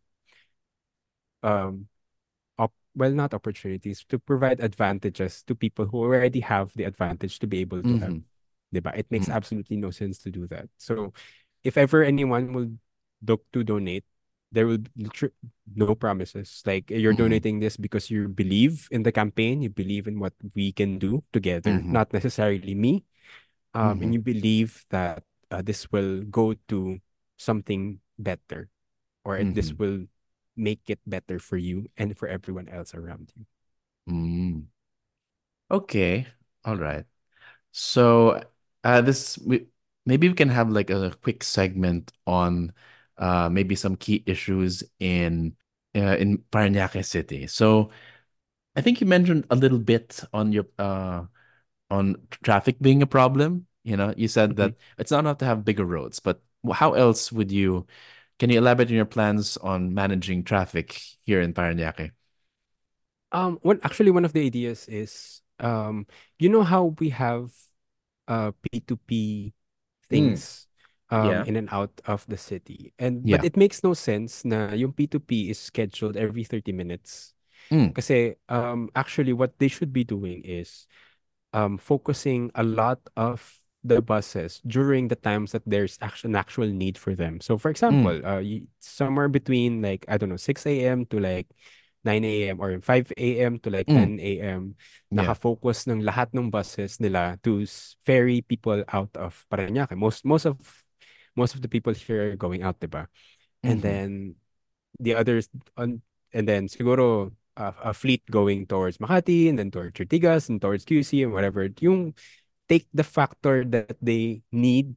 S2: um op well, not opportunities, to provide advantages to people who already have the advantage to be able to have.
S1: mm-hmm,
S2: 'Di ba? It makes
S1: mm-hmm,
S2: absolutely no sense to do that. So if ever anyone will look to donate, there will be liter- no promises. Like, you're
S1: mm-hmm,
S2: donating this because you believe in the campaign, you believe in what we can do together,
S1: mm-hmm,
S2: not necessarily me. Um, and
S1: mm-hmm,
S2: you believe that uh, this will go to something better, or it,
S1: mm-hmm.
S2: this will make it better for you and for everyone else around you.
S1: Mm. Okay. All right. So, uh, this we maybe we can have like a quick segment on uh maybe some key issues in uh, in Parañaque City. So I think you mentioned a little bit on your uh on traffic being a problem. You know, you said
S2: Mhm.
S1: that it's not enough to have bigger roads, but how else would you, can you elaborate on your plans on managing traffic here in Parañaque?
S2: Um, one actually one of the ideas is um, you know how we have uh P two P
S1: Mm,
S2: things um
S1: yeah.
S2: in and out of the city. And but
S1: Yeah.
S2: it makes no sense na yung P two P is scheduled every thirty minutes.
S1: Mm,
S2: Kasi um actually what they should be doing is um, focusing a lot of the buses during the times that there's actual, an actual need for them. So, for example,
S1: mm,
S2: uh, y- somewhere between like, I don't know, six a m to like nine a m or five a m to like
S1: mm,
S2: ten a m,
S1: yeah.
S2: nakafocus ng lahat ng buses nila to s- ferry people out of Parañaque. Most, most of, most of the people here are going out, diba? And
S1: Mm-hmm.
S2: then the others on, and then siguro a, a fleet going towards Makati and then towards Ortigas and towards Q C and whatever. Yung take the factor that they need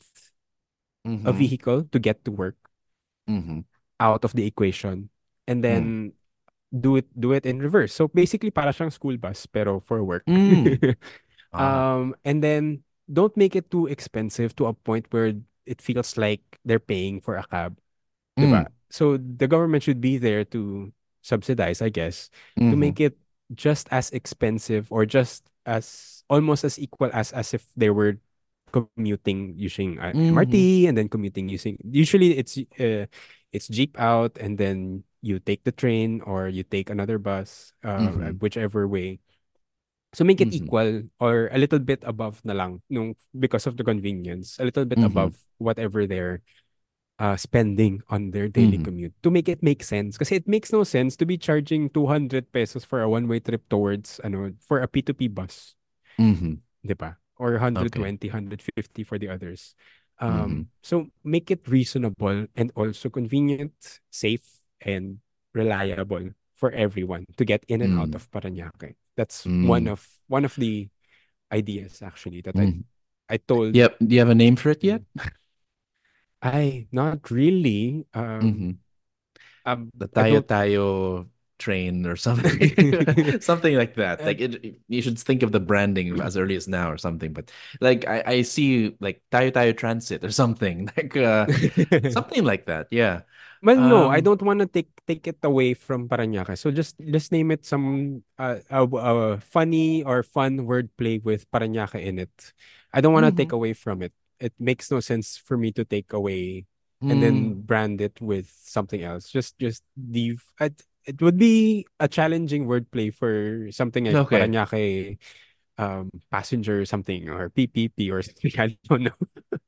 S2: a
S1: Mm-hmm.
S2: vehicle to get to work
S1: Mm-hmm.
S2: out of the equation and
S1: Mm.
S2: then do it do it in reverse. So basically para siyang school bus pero for work.
S1: Mm. Ah.
S2: um and then don't make it too expensive to a point where it feels like they're paying for a cab. 'Di ba?
S1: Mm.
S2: So the government should be there to subsidize, I guess, to
S1: Mm-hmm.
S2: make it just as expensive or just as almost as equal as as if they were commuting using uh,
S1: Mm-hmm.
S2: M R T and then commuting using usually it's uh, it's Jeep out and then you take the train or you take another bus uh
S1: Mm-hmm.
S2: whichever way. So make it
S1: Mm-hmm.
S2: equal or a little bit above na lang nung because of the convenience, a little bit
S1: Mm-hmm.
S2: above whatever their uh, spending on their daily
S1: Mm-hmm.
S2: commute to make it make sense. Kasi it makes no sense to be charging two hundred pesos for a one-way trip towards, ano, for a P two P bus,
S1: Mm-hmm.
S2: di ba? Or one
S1: Okay.
S2: twenty, one fifty for the others.
S1: Mm-hmm.
S2: Um, so make it reasonable and also convenient, safe, and reliable for everyone to get in and out
S1: Mm-hmm.
S2: of Parañaque. That's one
S1: Mm-hmm.
S2: of one of the ideas actually that I
S1: Mm-hmm.
S2: I told.
S1: Yep. Do you have a name for it yet?
S2: Mm. I not really. Um,
S1: Mm-hmm.
S2: um,
S1: The
S2: I
S1: Tayo
S2: don't.
S1: Tayo train or something. Something like that.
S2: Uh,
S1: Like it, you should think of the branding as early as now or something. But like I, I see like Tayo Tayo Transit or something. Like uh something like that. Yeah.
S2: well, no, I
S1: Um
S2: don't want to take take it away from Parañaque. So just just name it some uh, uh, uh funny or fun wordplay with Parañaque in it. I don't want to
S1: mm-hmm.
S2: take away from it. It makes no sense for me to take away and
S1: Mm.
S2: then brand it with something else. Just just leave. It, it would be a challenging wordplay for something like
S1: Okay.
S2: Parañaque um passenger something or P P P or something. I don't know.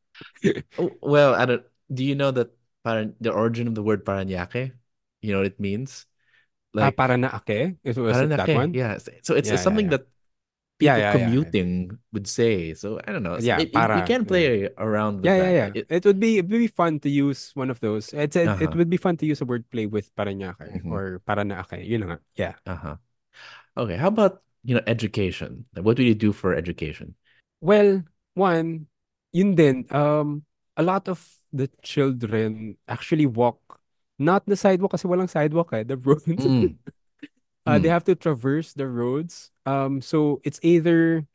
S1: Oh, well, I don't, do you know that Paran the origin of the word Parañaque? You know what it means?
S2: Ah,
S1: Like
S2: Paranaque? Is was it that
S1: Parañaque,
S2: one?
S1: yeah. So it's,
S2: Yeah,
S1: it's
S2: yeah,
S1: something
S2: yeah.
S1: that
S2: Yeah,
S1: people
S2: yeah, yeah.
S1: commuting would say. So I don't know. It's-
S2: Yeah,
S1: It, it, you
S2: para.
S1: can
S2: Yeah.
S1: play around with
S2: Yeah, yeah,
S1: that.
S2: yeah.
S1: It,
S2: It would be it would be fun to use one of those. It's it, it
S1: uh-huh.
S2: would be fun to use a wordplay with Parañaque
S1: Hmm.
S2: or Paranaque. You know. Yeah.
S1: Uh-huh. Okay, how about, you know, education? Like, what do you do for education?
S2: Well, one, yun din, um, a lot of the children actually walk, not the sidewalk kasi walang sidewalk eh, the roads.
S1: Mm,
S2: uh, they
S1: mm,
S2: have to traverse the roads. Um, so it's either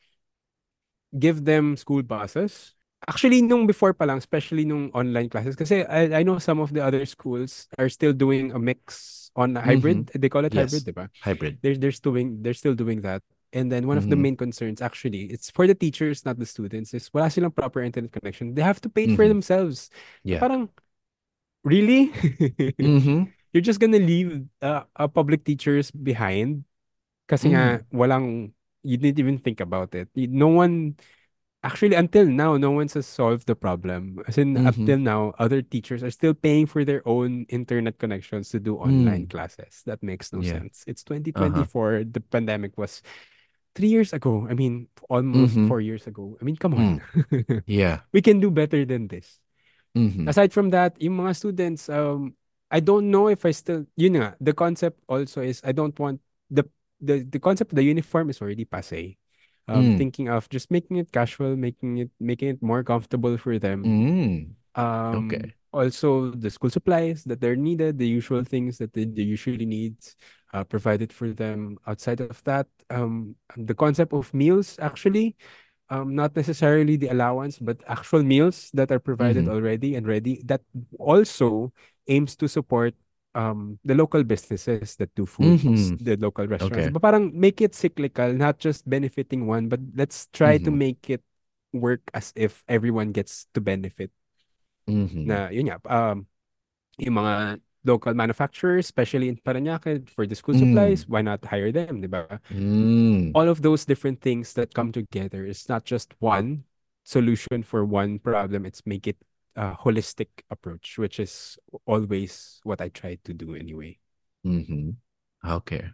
S2: give them school buses. Actually, nung before pa lang, especially nung online classes, kasi I, I know some of the other schools are still doing a mix on a
S1: mm-hmm.
S2: hybrid. They call it hybrid,
S1: Yes,
S2: di ba?
S1: hybrid.
S2: They're, they're, doing, they're still doing that. And then one of the
S1: Mm-hmm.
S2: main concerns, actually, it's for the teachers, not the students, is wala silang proper internet connection. They have to pay it for
S1: Mm-hmm.
S2: themselves. Na
S1: Yeah.
S2: parang, really?
S1: Mm-hmm.
S2: You're just gonna leave uh, uh, public teachers behind kasi nga
S1: Mm,
S2: walang, you didn't even think about it. Y- No one Actually, until now, no one's has solved the problem. As in, up
S1: mm-hmm.
S2: till now, other teachers are still paying for their own internet connections to do online
S1: Mm,
S2: classes. That makes no
S1: yeah.
S2: sense. It's
S1: Uh-huh.
S2: twenty twenty-four. The pandemic was three years ago. I mean, almost
S1: Mm-hmm.
S2: four years ago. I mean, come on.
S1: Mm, yeah.
S2: We can do better than this.
S1: Mm-hmm.
S2: Aside from that, yung mga students, um, I don't know if I still, yun nga, the concept also is I don't want, the, the, the concept of the uniform is already passe. Um,
S1: Mm.
S2: thinking of just making it casual, making it making it more comfortable for them.
S1: Mm.
S2: Um,
S1: Okay.
S2: also the school supplies that they're needed, the usual things that they, they usually need, uh, provided for them. Outside of that, um, the concept of meals actually, um, not necessarily the allowance, but actual meals that are provided
S1: Mm-hmm.
S2: already and ready. That also aims to support um the local businesses that do foods,
S1: Mm-hmm.
S2: the local restaurants.
S1: Okay.
S2: But parang make it cyclical, not just benefiting one, but let's try to
S1: Mm-hmm.
S2: make it work as if everyone gets to benefit.
S1: Mm-hmm.
S2: Na yun nga, um, yung mga local manufacturers, especially in Parañaque, for the school
S1: Mm.
S2: supplies, why not hire them, di ba?
S1: Mm.
S2: All of those different things that come together. It's not just one solution for one problem. It's make it a holistic approach, which is always what I try to do anyway.
S1: Mm-hmm. Okay.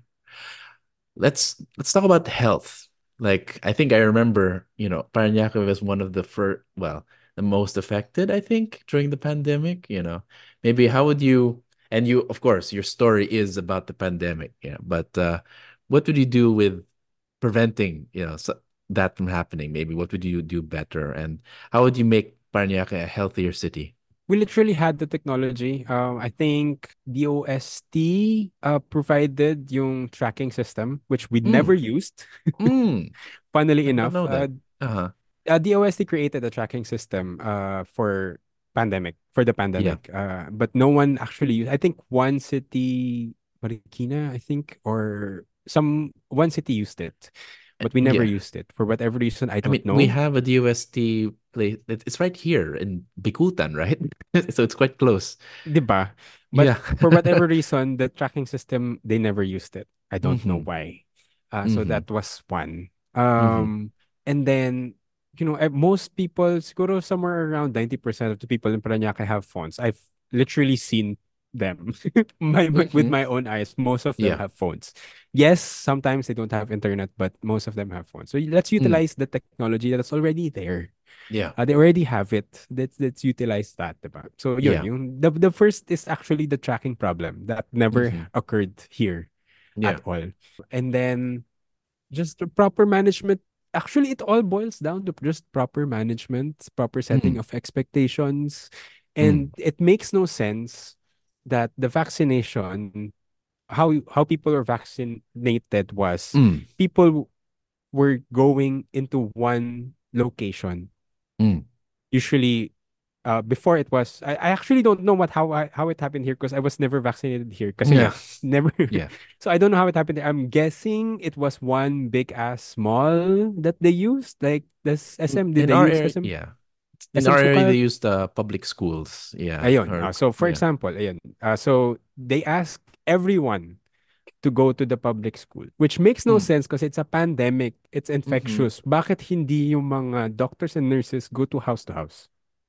S1: let's let's talk about health. Like I think I remember, you know, Parañaque was one of the first, well, the most affected, I think, during the pandemic. You know, maybe how would you? And you, of course, your story is about the pandemic. Yeah, but uh, what would you do with preventing, you know, so, that from happening? Maybe what would you do better, and how would you make Parañaque a healthier city?
S2: We literally had the technology. Um, I think D O S T uh, provided yung tracking system, which we never
S1: Mm,
S2: used.
S1: mm,
S2: Funnily
S1: I did not
S2: enough,
S1: know
S2: uh,
S1: that. Uh-huh.
S2: uh, D O S T created a tracking system uh, for pandemic for the
S1: Yeah.
S2: pandemic, uh, but no one actually used. I think one city, Marikina, I think, or some one city used it,
S1: Uh,
S2: but we never
S1: Yeah.
S2: used it for whatever reason. I
S1: I
S2: don't
S1: mean, we
S2: know.
S1: have a D O S T place. it- It's right here in Bikutan, right? So it's quite close.
S2: 'Di ba? But
S1: Yeah.
S2: for whatever reason, the tracking system, they never used it. I don't know
S1: Mm-hmm.
S2: why. Uh, so
S1: Mm-hmm.
S2: that was one.
S1: Mm-hmm.
S2: Um, and then, you know, eh, most people, siguro somewhere around ninety percent of the people in Parañaque have phones. I've literally seen them my, my- with
S1: Mm-hmm.
S2: my own eyes. Most of them
S1: Yeah.
S2: have phones. Yes, sometimes they don't have internet, but most of them have phones. So let's
S1: Mm.
S2: utilize the technology that's already there.
S1: Yeah.
S2: Uh, they already have it. Let's let's utilize that, diba? So yun,
S1: Yeah.
S2: yung the the first is actually the tracking problem that never
S1: Mm-hmm.
S2: occurred here
S1: Yeah.
S2: at all. And then just the proper management. Actually, it all boils down to just proper management, proper setting
S1: Mm.
S2: of expectations.
S1: Mm.
S2: And it makes no sense that the vaccination, how how people are vaccinated was
S1: Mm.
S2: people were going into one location
S1: Mm.
S2: usually uh before it was I, I actually don't know what how I, how it happened here because I was never vaccinated here kasi nga
S1: Yeah.
S2: never
S1: Yeah.
S2: so I don't know how it happened there. I'm guessing it was one big ass mall that they used like this
S1: In
S2: S M did
S1: in
S2: they
S1: our
S2: use
S1: area,
S2: S M
S1: yeah. In
S2: S M
S1: our area, they
S2: Sukat
S1: used uh, public schools. Yeah.
S2: ayun
S1: Or
S2: uh, so for
S1: yeah.
S2: example ayun uh, so they asked everyone to go to the public school which makes no
S1: Mm.
S2: sense because it's a pandemic it's
S1: Mm-hmm.
S2: infectious bakit hindi yung mga doctors and nurses go to house to house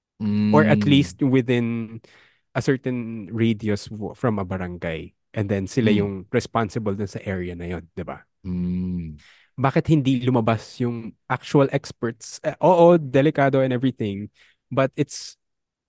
S2: or at
S1: Mm.
S2: least within a certain radius w- from a barangay. And then sila
S1: Mm.
S2: yung responsible dun sa area na yun, di ba?
S1: Mm.
S2: Bakit hindi lumabas yung actual experts? Eh, oo, delikado and everything, but it's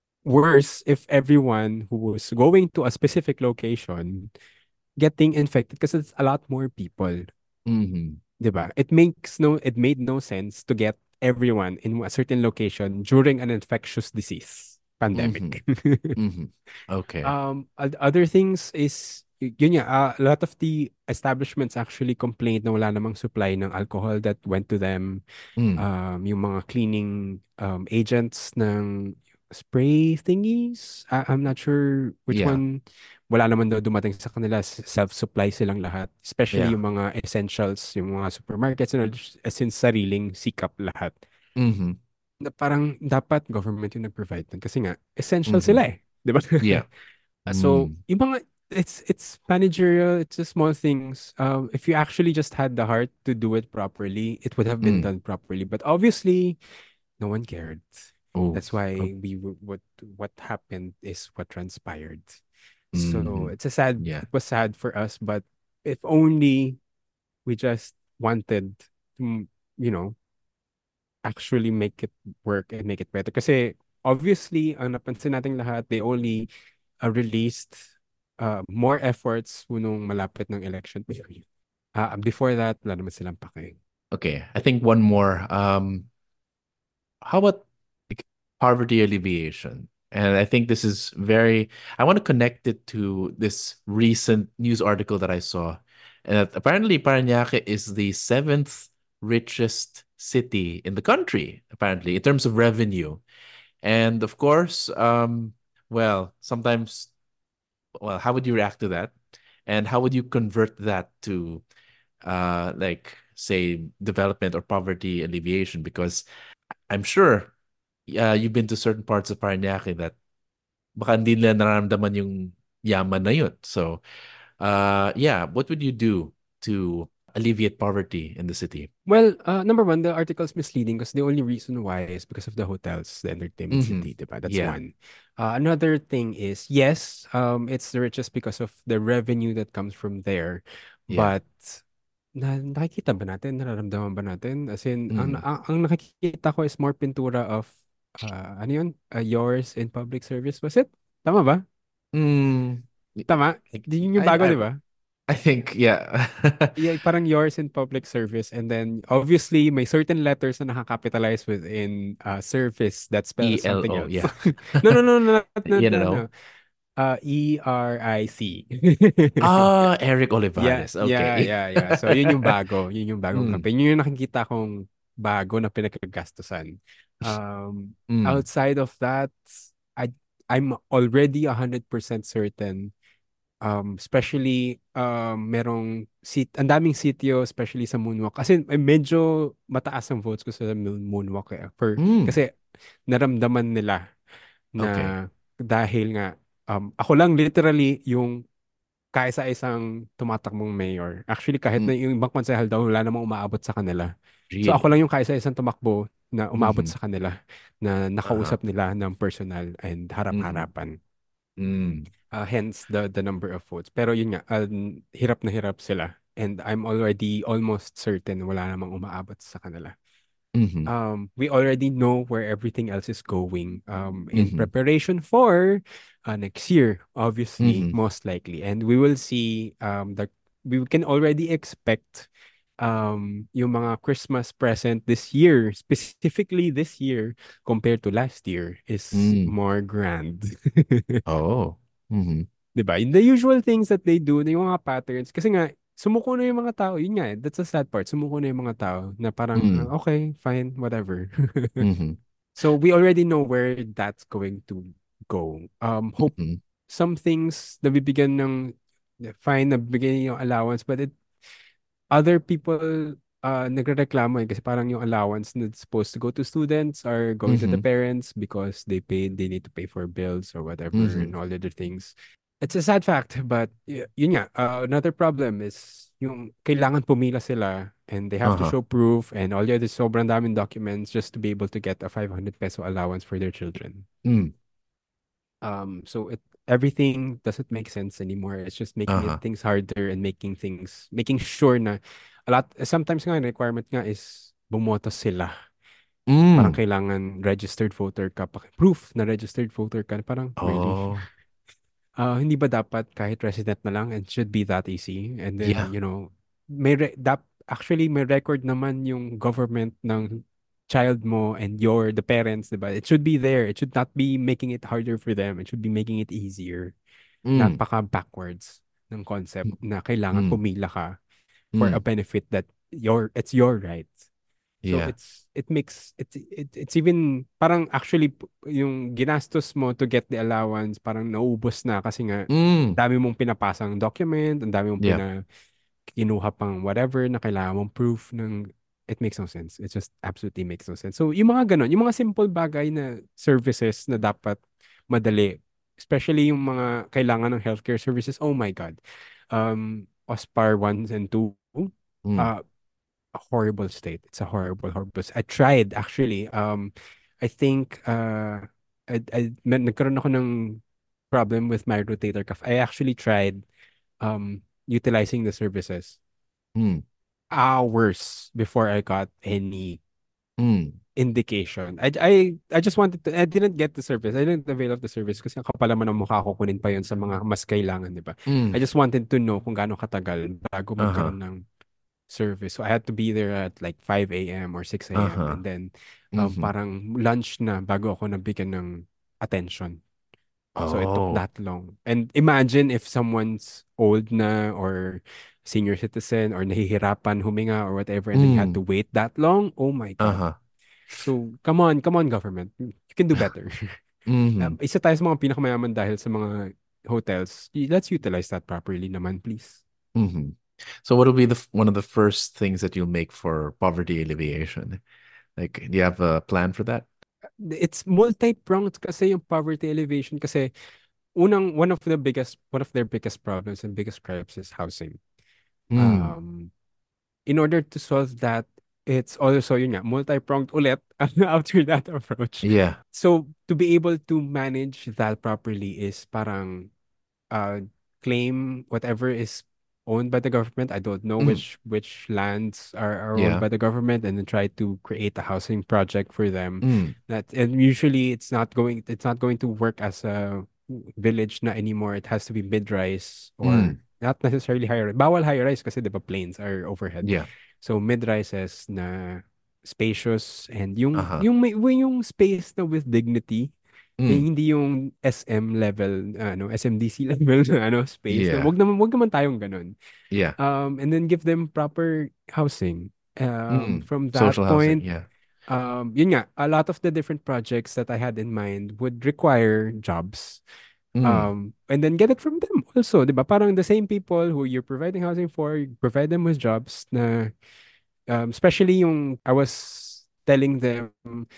S2: worse if everyone who was going to a specific location getting infected because it's a lot more people,
S1: Mm-hmm.
S2: di ba? It makes no, it made no sense to get everyone in a certain location during an infectious disease
S1: Mm-hmm.
S2: pandemic.
S1: Mm-hmm. Okay.
S2: Um, oth- other things is, y- yun nga, uh, a lot of the establishments actually complained na wala namang supply ng alcohol that went to them.
S1: Mm.
S2: Um, yung mga cleaning um, agents ng spray thingies. I- I'm not sure which
S1: Yeah.
S2: one. Wala naman daw dumating sa kanila. S- Self-supply silang lahat. Especially
S1: Yeah.
S2: yung mga essentials, yung mga supermarkets, and all, as in sariling sikap lahat.
S1: Mm-hmm.
S2: Na parang dapat government yung nag-provide nun. Kasi nga, essential
S1: Mm-hmm.
S2: sila eh. Di ba?
S1: Yeah.
S2: Uh, So,
S1: Mm.
S2: yung mga, it's it's managerial, it's the small things. Um, if you actually just had the heart to do it properly, it would have been
S1: Mm.
S2: done properly. But obviously, no one cared.
S1: Oh.
S2: That's why
S1: Oh.
S2: we w- what what happened is what transpired. So
S1: Mm-hmm.
S2: it's a sad.
S1: Yeah.
S2: It was sad for us, but if only we just wanted to, you know, actually make it work and make it better. Kasi obviously, ang napansin nating lahat, they only uh, released uh, more efforts nung malapit ng election period. Uh, before that, wala naman silang pake.
S1: Okay, I think one more. Um, how about like, poverty alleviation? And I think this is very, I want to connect it to this recent news article that I saw. And that apparently Parañaque is the seventh richest city in the country, apparently, in terms of revenue. And of course, um, well, sometimes, well, how would you react to that? And how would you convert that to uh like say development or poverty alleviation? Because I'm sure uh, you've been to certain parts of Parañaque that baka hindi nila nararamdaman yung yaman na yun. So, uh, yeah, what would you do to alleviate poverty in the city?
S2: Well, uh, number one, the article is misleading because the only reason why is because of the hotels, the entertainment
S1: Mm-hmm.
S2: city, diba? That's
S1: Yeah,
S2: one. Uh, another thing is, yes, um, it's the richest because of the revenue that comes from there.
S1: yeah.
S2: But na nakikita ba natin, nararamdaman ba natin? As in, ang,
S1: Mm.
S2: ang, ang nakikita ko is more pintura of, uh, ano yun? Uh, yours in public service, was it? Tama ba?
S1: Mm.
S2: Tama?
S1: Like,
S2: Di yun yung
S1: I,
S2: bago,
S1: I,
S2: di ba?
S1: I think, yeah.
S2: Yeah, parang yours in public service. And then, obviously, may certain letters na nakakapitalize within uh, service that spells something
S1: E L O,
S2: else.
S1: yeah.
S2: No, no, no, no, no,
S1: You
S2: no, no.
S1: know?
S2: Uh, E R I C.
S1: Ah, Eric
S2: Yeah,
S1: Olivares.
S2: yeah,
S1: Okay.
S2: yeah, yeah. So, yun yung bago. Yun yung bagong
S1: Mm,
S2: campaign. Yun yung nakikita kong bago na pinagkagastusan. Um,
S1: mm,
S2: outside of that, I, I'm already one hundred percent certain. Um, especially, um, merong seat, ang daming sitio, especially sa Moonwalk. Kasi eh, medyo mataas ang votes ko sa Moon- Moonwalk eh. For,
S1: mm.
S2: kasi naramdaman nila
S1: Okay.
S2: na dahil nga, um, ako lang literally yung kaisa-isang tumatakbong mayor. Actually, kahit
S1: Mm,
S2: na yung ibang konsehal daw, wala namang umaabot sa kanila. So ako
S1: really?
S2: lang yung kaisa-isang tumakbo na umabot
S1: Mm-hmm.
S2: sa kanila, na
S1: Uh-huh.
S2: nakausap nila ng personal and
S1: Mm,
S2: harap-harapan.
S1: mm,
S2: Uh, hence the the number of votes. Pero yun nga, um, hirap na hirap sila. And I'm already almost certain wala namang umaabot sa kanila.
S1: mm-hmm.
S2: Um, we already know where everything else is going um, in
S1: Mm-hmm.
S2: preparation for uh, next year, obviously,
S1: Mm-hmm.
S2: most likely. And we will see um, that we can already expect um, yung mga Christmas present this year, specifically this year, compared to last year, is
S1: Mm.
S2: more grand.
S1: Oh. Mm-hmm.
S2: 'Di ba? The usual things that they do, na yung mga patterns. Kasi nga, sumuko na yung mga tao. Yun nga, eh, that's the sad part. Sumuko na yung mga tao na parang,
S1: Mm.
S2: ah, okay, fine, whatever.
S1: Mm-hmm.
S2: So we already know where that's going to go. Um, hope
S1: Mm-hmm.
S2: some things nabibigyan ng, fine, nabibigyan yung allowance, but it, other people uh, nagrereklamo eh, kasi parang yung allowance that's supposed to go to students are going to the
S1: Mm-hmm.
S2: parents because they pay, they need to pay for bills or whatever
S1: Mm-hmm.
S2: and all other things. It's a sad fact, but y- yun nga, uh, another problem is yung kailangan pumila sila and they have to
S1: Uh-huh.
S2: show proof and all the other sobrang daming documents just to be able to get a five hundred peso allowance for their children.
S1: Mm.
S2: Um, so it everything doesn't make sense anymore. It's just making it
S1: Uh-huh.
S2: things harder and making things making sure na a lot sometimes nga requirement nga is bumoto sila. Parang
S1: Mm.
S2: kailangan registered voter ka pa. Proof na registered voter ka. Parang really.
S1: Oh.
S2: Uh, hindi ba dapat kahit resident na lang and should be that easy? And then,
S1: Yeah.
S2: you know, may re- dap actually may record naman yung government ng child mo and your the parents, diba? It should be there. It should not be making it harder for them. It should be making it easier.
S1: Mm.
S2: Napaka backwards ng concept na kailangan
S1: Mm.
S2: pumila ka for a
S1: Mm.
S2: benefit that your it's your right. So
S1: Yeah.
S2: it's it makes it's it, it's even parang actually p- yung ginastos mo to get the allowance parang naubos na kasi nga
S1: Mm.
S2: dami mong pinapasang document, ang dami mong
S1: Yeah.
S2: pina kinuha pang whatever na kailangan mong proof ng it makes no sense. It just absolutely makes no sense. So yung mga ganon, yung mga simple bagay na services na dapat madali, especially yung mga kailangan ng healthcare services, oh my God. Um, OSPAR one and two,
S1: Mm.
S2: uh, a horrible state. It's a horrible, horrible. s- I tried actually. Um, I think uh, I, I may- nagkaroon ako ng problem with my rotator cuff. I actually tried um utilizing the services
S1: Mm.
S2: hours before I got any
S1: Mm.
S2: indication. I I I just wanted to. I didn't get the service. I didn't avail of the service kasi ang kapal naman ng mukha ko kunin pa yun sa mga mas kailangan, di ba? I
S1: Mm.
S2: just wanted to know kung gaano katagal bago
S1: Uh-huh.
S2: magkaroon ng service. So I had to be there at like five a m or six a m.
S1: Uh-huh.
S2: And then um,
S1: Mm-hmm.
S2: parang lunch na bago ako nabigyan ng attention. So it took
S1: Oh.
S2: that long. And imagine if someone's old na or senior citizen or nahihirapan huminga or whatever and then you had to
S1: Mm.
S2: wait that long. Oh my God.
S1: Uh-huh.
S2: So come on, come on government. You can do better.
S1: Mm-hmm.
S2: Um, isa tayo sa mga pinakamayaman dahil sa mga hotels. Y- Let's utilize that properly naman, please.
S1: Mm-hmm. So what will be the f- one of the first things that you'll make for poverty alleviation? Like, do you have a plan for that?
S2: It's multi-pronged kasi yung poverty elevation kasi unang one of the biggest one of their biggest problems and biggest gripes is housing.
S1: Mm.
S2: Um, in order to solve that, it's also yun nga, multi-pronged ulit after that approach.
S1: Yeah.
S2: So to be able to manage that properly is parang uh, claim whatever is owned by the government. I don't know
S1: Mm.
S2: which which lands are, are owned
S1: Yeah.
S2: by the government, and then try to create a housing project for them.
S1: Mm.
S2: That and usually it's not going it's not going to work as a village na anymore. It has to be mid-rise or
S1: Mm.
S2: not necessarily high rise. Bawal high rise kasi 'di ba plains are overhead.
S1: Yeah.
S2: So mid-rises na spacious and yung
S1: Uh-huh.
S2: yung may yung space na with dignity eh,
S1: Mm.
S2: hindi yung S M level, ano, S M D C level na ano, space. Na
S1: Yeah.
S2: wag naman, wag naman tayong ganun.
S1: Yeah.
S2: Um, and then give them proper housing. Um,
S1: Mm.
S2: from that
S1: Social housing.
S2: point,
S1: Yeah.
S2: um, yun nga, a lot of the different projects that I had in mind would require jobs.
S1: Mm.
S2: Um, and then get it from them also, di ba? Parang the same people who you're providing housing for, you provide them with jobs na um, especially yung I was telling them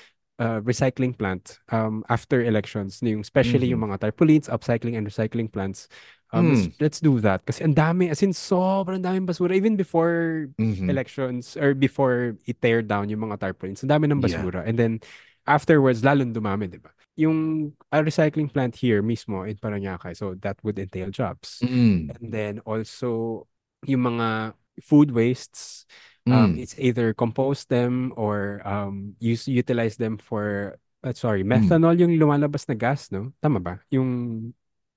S2: uh, recycling plant um, after elections, yung especially
S1: Mm-hmm.
S2: yung mga tarpaulins, upcycling and recycling plants. Um, let's
S1: Mm.
S2: let's do that kasi ang dami, as in sobrang daming basura even before
S1: Mm-hmm.
S2: elections or before i-tear down yung mga tarpaulins. Ang dami ng
S1: Yeah.
S2: basura and then afterwards lalong dumami, di ba? Yung a recycling plant here mismo in Parañaque, so that would entail jobs.
S1: Mm.
S2: And then also yung mga food wastes, um,
S1: Mm.
S2: it's either compose them or um, use utilize them for uh, sorry,
S1: Mm.
S2: methanol yung lumalabas na gas, no? Tama ba? Yung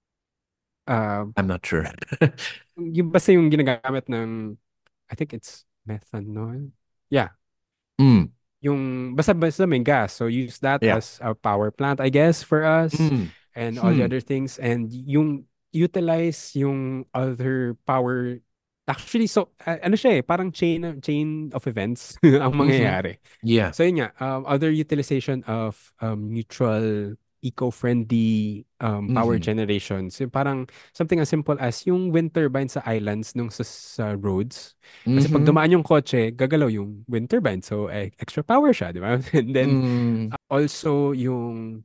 S2: uh,
S1: I'm not sure.
S2: yung basta yung ginagamit ng I think it's methanol. Yeah,
S1: Mm.
S2: yung basta basta may gas. So use that
S1: Yeah.
S2: as a power plant, I guess, for us
S1: Mm.
S2: and all the
S1: Hmm.
S2: other things. And yung utilize yung other power. Actually, so uh, ano siya eh, parang chain chain of events ang
S1: Mm-hmm.
S2: mangyayari.
S1: Yeah.
S2: So yun nga, um, other utilization of um, neutral, eco-friendly um, power
S1: Mm-hmm.
S2: generations. Yung parang something as simple as yung wind turbine sa islands nung sa, sa roads. Kasi pag
S1: Mm-hmm.
S2: dumaan yung kotse, gagalaw yung wind turbine. So, eh, extra power siya, di ba? And then,
S1: Mm.
S2: also yung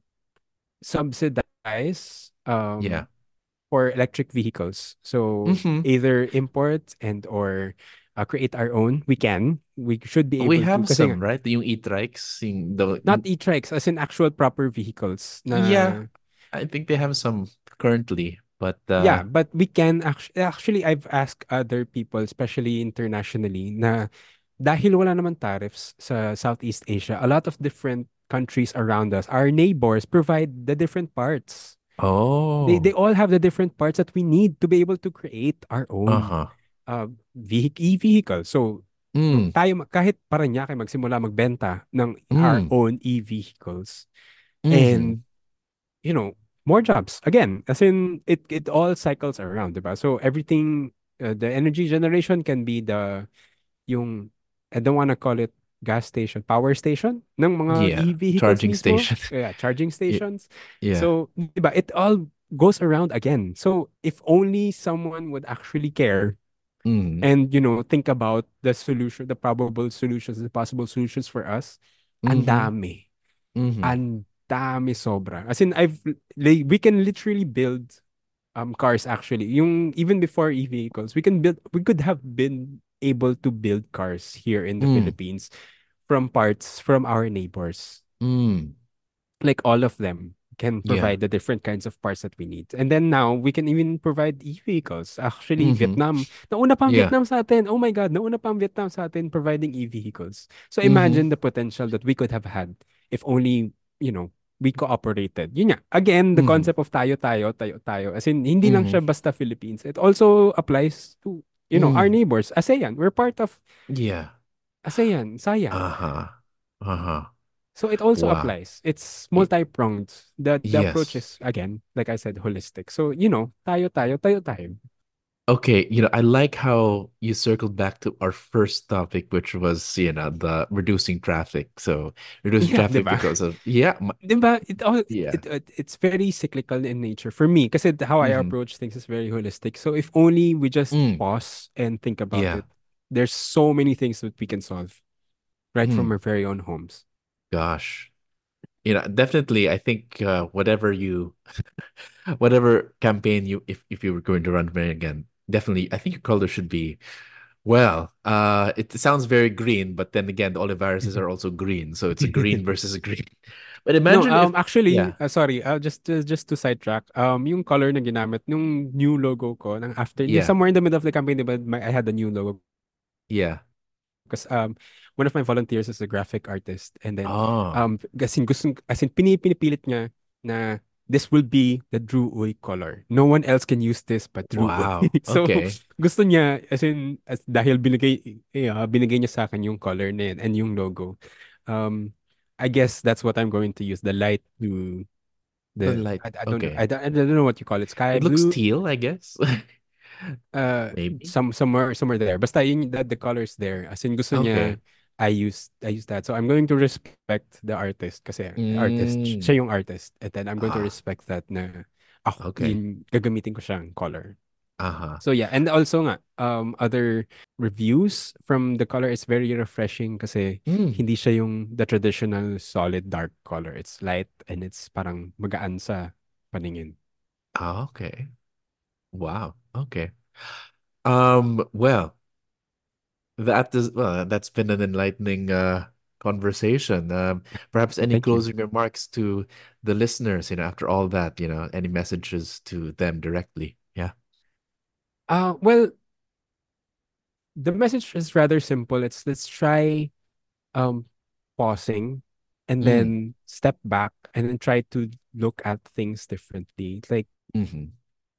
S2: subsidize
S1: Yeah.
S2: um, for electric vehicles. So,
S1: Mm-hmm.
S2: either import and or uh, create our own. We can. We should be
S1: We
S2: able to.
S1: have
S2: Kasi nga,
S1: some, right? Yung e-trikes, yung the
S2: not e-trikes, as in actual proper vehicles
S1: yeah,
S2: na
S1: I think they have some currently, but
S2: yeah,
S1: uh
S2: but we can actually actually I've asked other people, especially internationally, na dahil wala naman tariffs sa Southeast Asia, a lot of different countries around us, our neighbors provide the different parts. They they
S1: oh,
S2: all have the different parts that we need to be able to create our own
S1: uh-huh.
S2: uh, vehicle, e-vehicle. So
S1: Mm.
S2: tayo kahit Parañaque magsimula magbenta ng our
S1: Mm.
S2: own e-vehicles.
S1: Mm-hmm.
S2: And you know, more jobs. Again, as in it it all cycles around, diba? So everything uh, the energy generation can be the yung I don't want to call it gas station, power station ng mga
S1: Yeah.
S2: e-vehicles
S1: Charging
S2: mismo.
S1: station.
S2: Yeah, charging
S1: Yeah.
S2: stations.
S1: Yeah.
S2: So, diba, it all goes around again. So, if only someone would actually care
S1: Mm.
S2: and, you know, think about the solution, the probable solutions, the possible solutions for us, ang
S1: Mm-hmm.
S2: dami.
S1: Mm-hmm.
S2: Ang dami sobra. As in, I've, like, we can literally build um cars actually. Yung even before e-vehicles, we can build we could have been able to build cars here in the
S1: Mm.
S2: Philippines from parts from our neighbors.
S1: Mm.
S2: Like all of them can
S1: Yeah.
S2: provide the different kinds of parts that we need. And then now we can even provide e-vehicles. Actually,
S1: Mm-hmm.
S2: Vietnam, nauna pa ang
S1: Yeah.
S2: Vietnam sa atin. Oh my God, nauna pa ang Vietnam sa atin providing e-vehicles. So
S1: Mm-hmm.
S2: imagine the potential that we could have had if only, you know, we cooperated. Yun nga. Again, the
S1: Mm-hmm.
S2: concept of tayo, tayo, tayo, tayo. As in, hindi lang
S1: Mm-hmm.
S2: siya basta Philippines. It also applies to You know, our
S1: Mm.
S2: neighbors, ASEAN, we're part of
S1: Yeah.
S2: ASEAN, SAYAN.
S1: Uh-huh. Uh-huh.
S2: So it also
S1: Wow.
S2: applies. It's
S1: Y-
S2: multi-pronged. The the approach
S1: yes.
S2: is again, like I said, holistic. So, you know, tayo tayo, tayo tayo.
S1: Okay, you know, I like how you circled back to our first topic, which was, you know, the reducing traffic. So reducing
S2: Yeah, 'di
S1: traffic
S2: ba?
S1: because of, yeah, m-
S2: 'Di ba? It all
S1: yeah.
S2: it, it it's very cyclical in nature for me kasi how I
S1: Mm-hmm.
S2: approach things is very holistic. So if only we just
S1: Mm,
S2: pause and think about
S1: yeah.
S2: it, there's so many things that we can solve right from
S1: Mm,
S2: our very own homes.
S1: gosh. You know, definitely, I think uh, whatever you, whatever campaign you, if if you were going to run for it again, definitely, I think your color should be, well, uh, it sounds very green, but then again, the oliviruses are also green, so it's a green versus a green. But
S2: No,
S1: imagine if,
S2: um actually,
S1: yeah,
S2: uh, sorry, uh, just uh, just to sidetrack, um yung color na ginamit nung new logo ko ng after yung
S1: yeah,
S2: somewhere in the middle of the campaign, diba, my, I had a new logo
S1: yeah.
S2: because um one of my volunteers is a graphic artist and then
S1: Oh,
S2: um as in gusto as in pini, pinipilit niya na this will be the Drew Uy color. No one else can use this but Drew Uy.
S1: wow.
S2: So
S1: Okay.
S2: gusto niya as in as dahil binigay yeah, binigay niya sa akin yung color na yun and yung logo. Um I guess that's what I'm going to use, the light blue,
S1: The
S2: the
S1: light.
S2: I, I don't know I
S1: Okay.
S2: don't, I don't know what you call it, sky
S1: It looks
S2: blue,
S1: teal, I guess.
S2: uh
S1: Maybe.
S2: some somewhere somewhere there basta yun the, the colors there as in gusto niya
S1: Okay.
S2: I use I use that, so I'm going to respect the artist kasi artist
S1: Mm.
S2: siya yung artist and then I'm going to
S1: Ah,
S2: respect that na ako
S1: okay.
S2: yun gagamitin ko siyang color.
S1: Uh-huh.
S2: So yeah, and also nga um other reviews from the color is very refreshing kasi
S1: Mm.
S2: hindi siya yung the traditional solid dark color, it's light and it's parang magaan sa paningin.
S1: Ah, okay. Wow. Okay. Um, well, that is well, that's been an enlightening uh conversation. Um, perhaps any
S2: Thank you.
S1: closing remarks to the listeners, you know, after all that, you know, any messages to them directly. Yeah.
S2: Uh well, the message is rather simple. It's let's try um pausing and
S1: Mm.
S2: then step back and then try to look at things differently. Like
S1: Mm-hmm.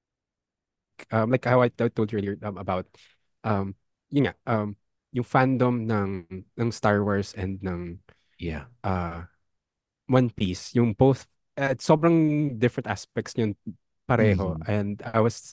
S2: um like how I t- told you earlier, um, about um yun nga, um yung fandom ng ng Star Wars and ng
S1: Yeah.
S2: uh One Piece, yung both uh, sobrang different aspects yun pareho,
S1: Mm-hmm.
S2: and I was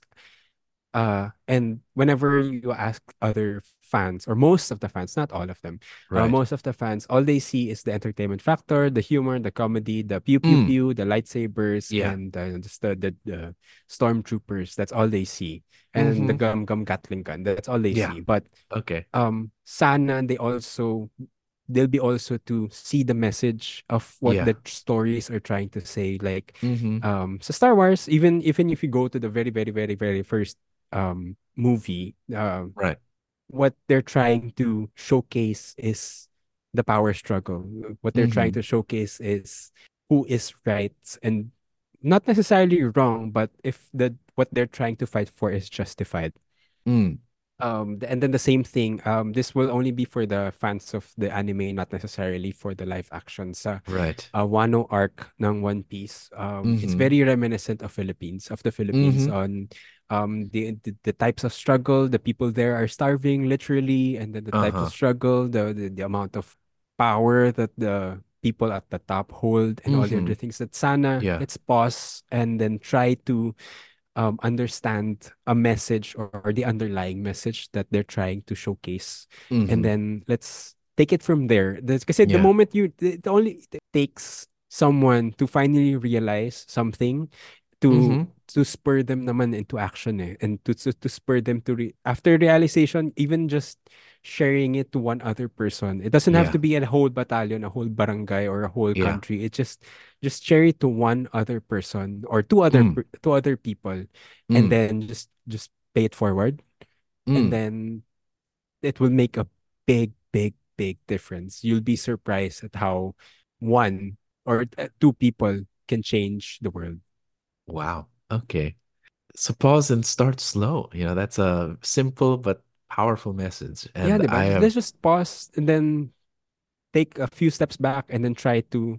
S2: Uh, and whenever you ask other fans, or most of the fans, not all of them, uh,
S1: Right.
S2: most of the fans, all they see is the entertainment factor, the humor, the comedy, the pew pew
S1: Mm.
S2: pew, the lightsabers,
S1: Yeah.
S2: and uh, just the, the the stormtroopers. That's all they see, and the
S1: Mm-hmm.
S2: gum gum Gatling gun. That's all they
S1: Yeah.
S2: see. But
S1: Okay.
S2: um, sana they also they'll be also to see the message of what
S1: Yeah.
S2: the stories are trying to say. Like
S1: Mm-hmm.
S2: um, so Star Wars, even even if you go to the very very very very first um movie, uh,
S1: Right.
S2: what they're trying to showcase is the power struggle. What they're trying
S1: Mm-hmm.
S2: to showcase is who is right and not necessarily wrong, but if the what they're trying to fight for is justified.
S1: Mm.
S2: Um, th- and then the same thing. Um, this will only be for the fans of the anime, not necessarily for the live action. Sa
S1: Right.
S2: uh, Wano arc ng One Piece, um, it's
S1: Mm-hmm.
S2: very reminiscent of Philippines, of the Philippines
S1: Mm-hmm.
S2: on um the, the the types of struggle. The people there are starving literally, and then the types of
S1: Uh-huh.
S2: struggle, the the, the amount of power that the people at the top hold, and all the
S1: Mm-hmm.
S2: other things. That sana
S1: Yeah.
S2: let's pause and then try to um, understand a message, or, or the underlying message that they're trying to showcase. And
S1: Mm-hmm.
S2: then let's take it from there. Because the
S1: Yeah.
S2: moment you, it only takes someone to finally realize something to
S1: Mm-hmm.
S2: to spur them naman into action eh. And to, to, to spur them to, re- after realization, even just sharing it to one other person. It doesn't have
S1: Yeah.
S2: to be a whole battalion, a whole barangay, or a whole
S1: Yeah.
S2: country. It just just share it to one other person or two other
S1: Mm.
S2: per- two other people, and
S1: Mm.
S2: then just just pay it forward, and
S1: Mm.
S2: then it will make a big big big difference. You'll be surprised at how one or uh, two people can change the world.
S1: Wow. Okay. So pause and start slow. You know, that's a simple but powerful message.
S2: Yeah,
S1: And
S2: diba?
S1: I am,
S2: Let's just pause and then take a few steps back and then try to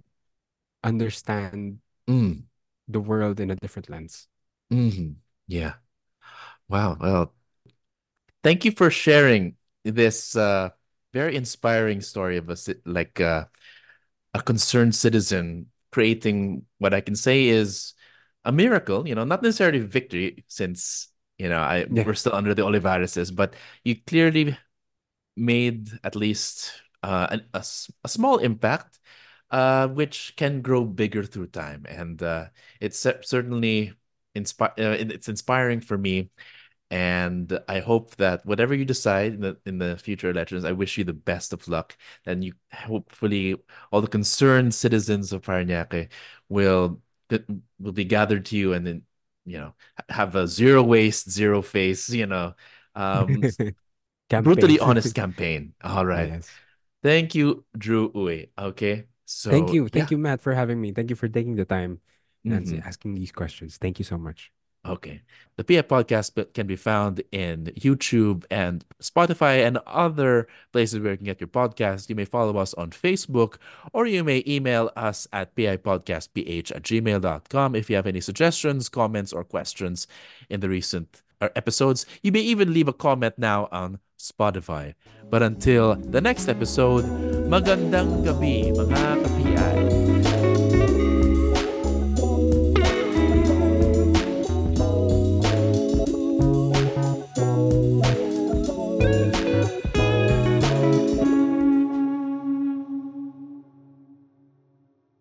S2: understand
S1: mm,
S2: the world in a different lens.
S1: hmm yeah. Wow. Well, Thank you for sharing this uh, very inspiring story of a ci- like uh, a concerned citizen creating what I can say is a miracle. You know, not necessarily victory, since you know I
S2: Yeah.
S1: we're still under the Olivareses, but you clearly made at least uh, an, a, s- a small impact, uh, which can grow bigger through time, and uh, it's cer- certainly inspire. Uh, it- it's inspiring for me, and I hope that whatever you decide in the in the future elections, I wish you the best of luck. And you hopefully all the concerned citizens of Parañaque will will be gathered to you, and then you know have a zero waste, zero face, you know, um,
S2: Campaign.
S1: brutally honest campaign. All right.
S2: Yes.
S1: Thank you, Drew Uwe. Okay.
S2: Thank
S1: So
S2: you.
S1: yeah.
S2: Thank you, Matt, for having me. Thank you for taking the time and s-
S1: Mhm.
S2: asking these questions. Thank you so much.
S1: Okay. The P I podcast b- can be found in YouTube and Spotify and other places where you can get your podcast. You may follow us on Facebook, or you may email us at pipodcastph at gmail dot com if you have any suggestions, comments, or questions in the recent uh, episodes. You may even leave a comment now on Spotify. But until the next episode, magandang gabi mga ka-P I.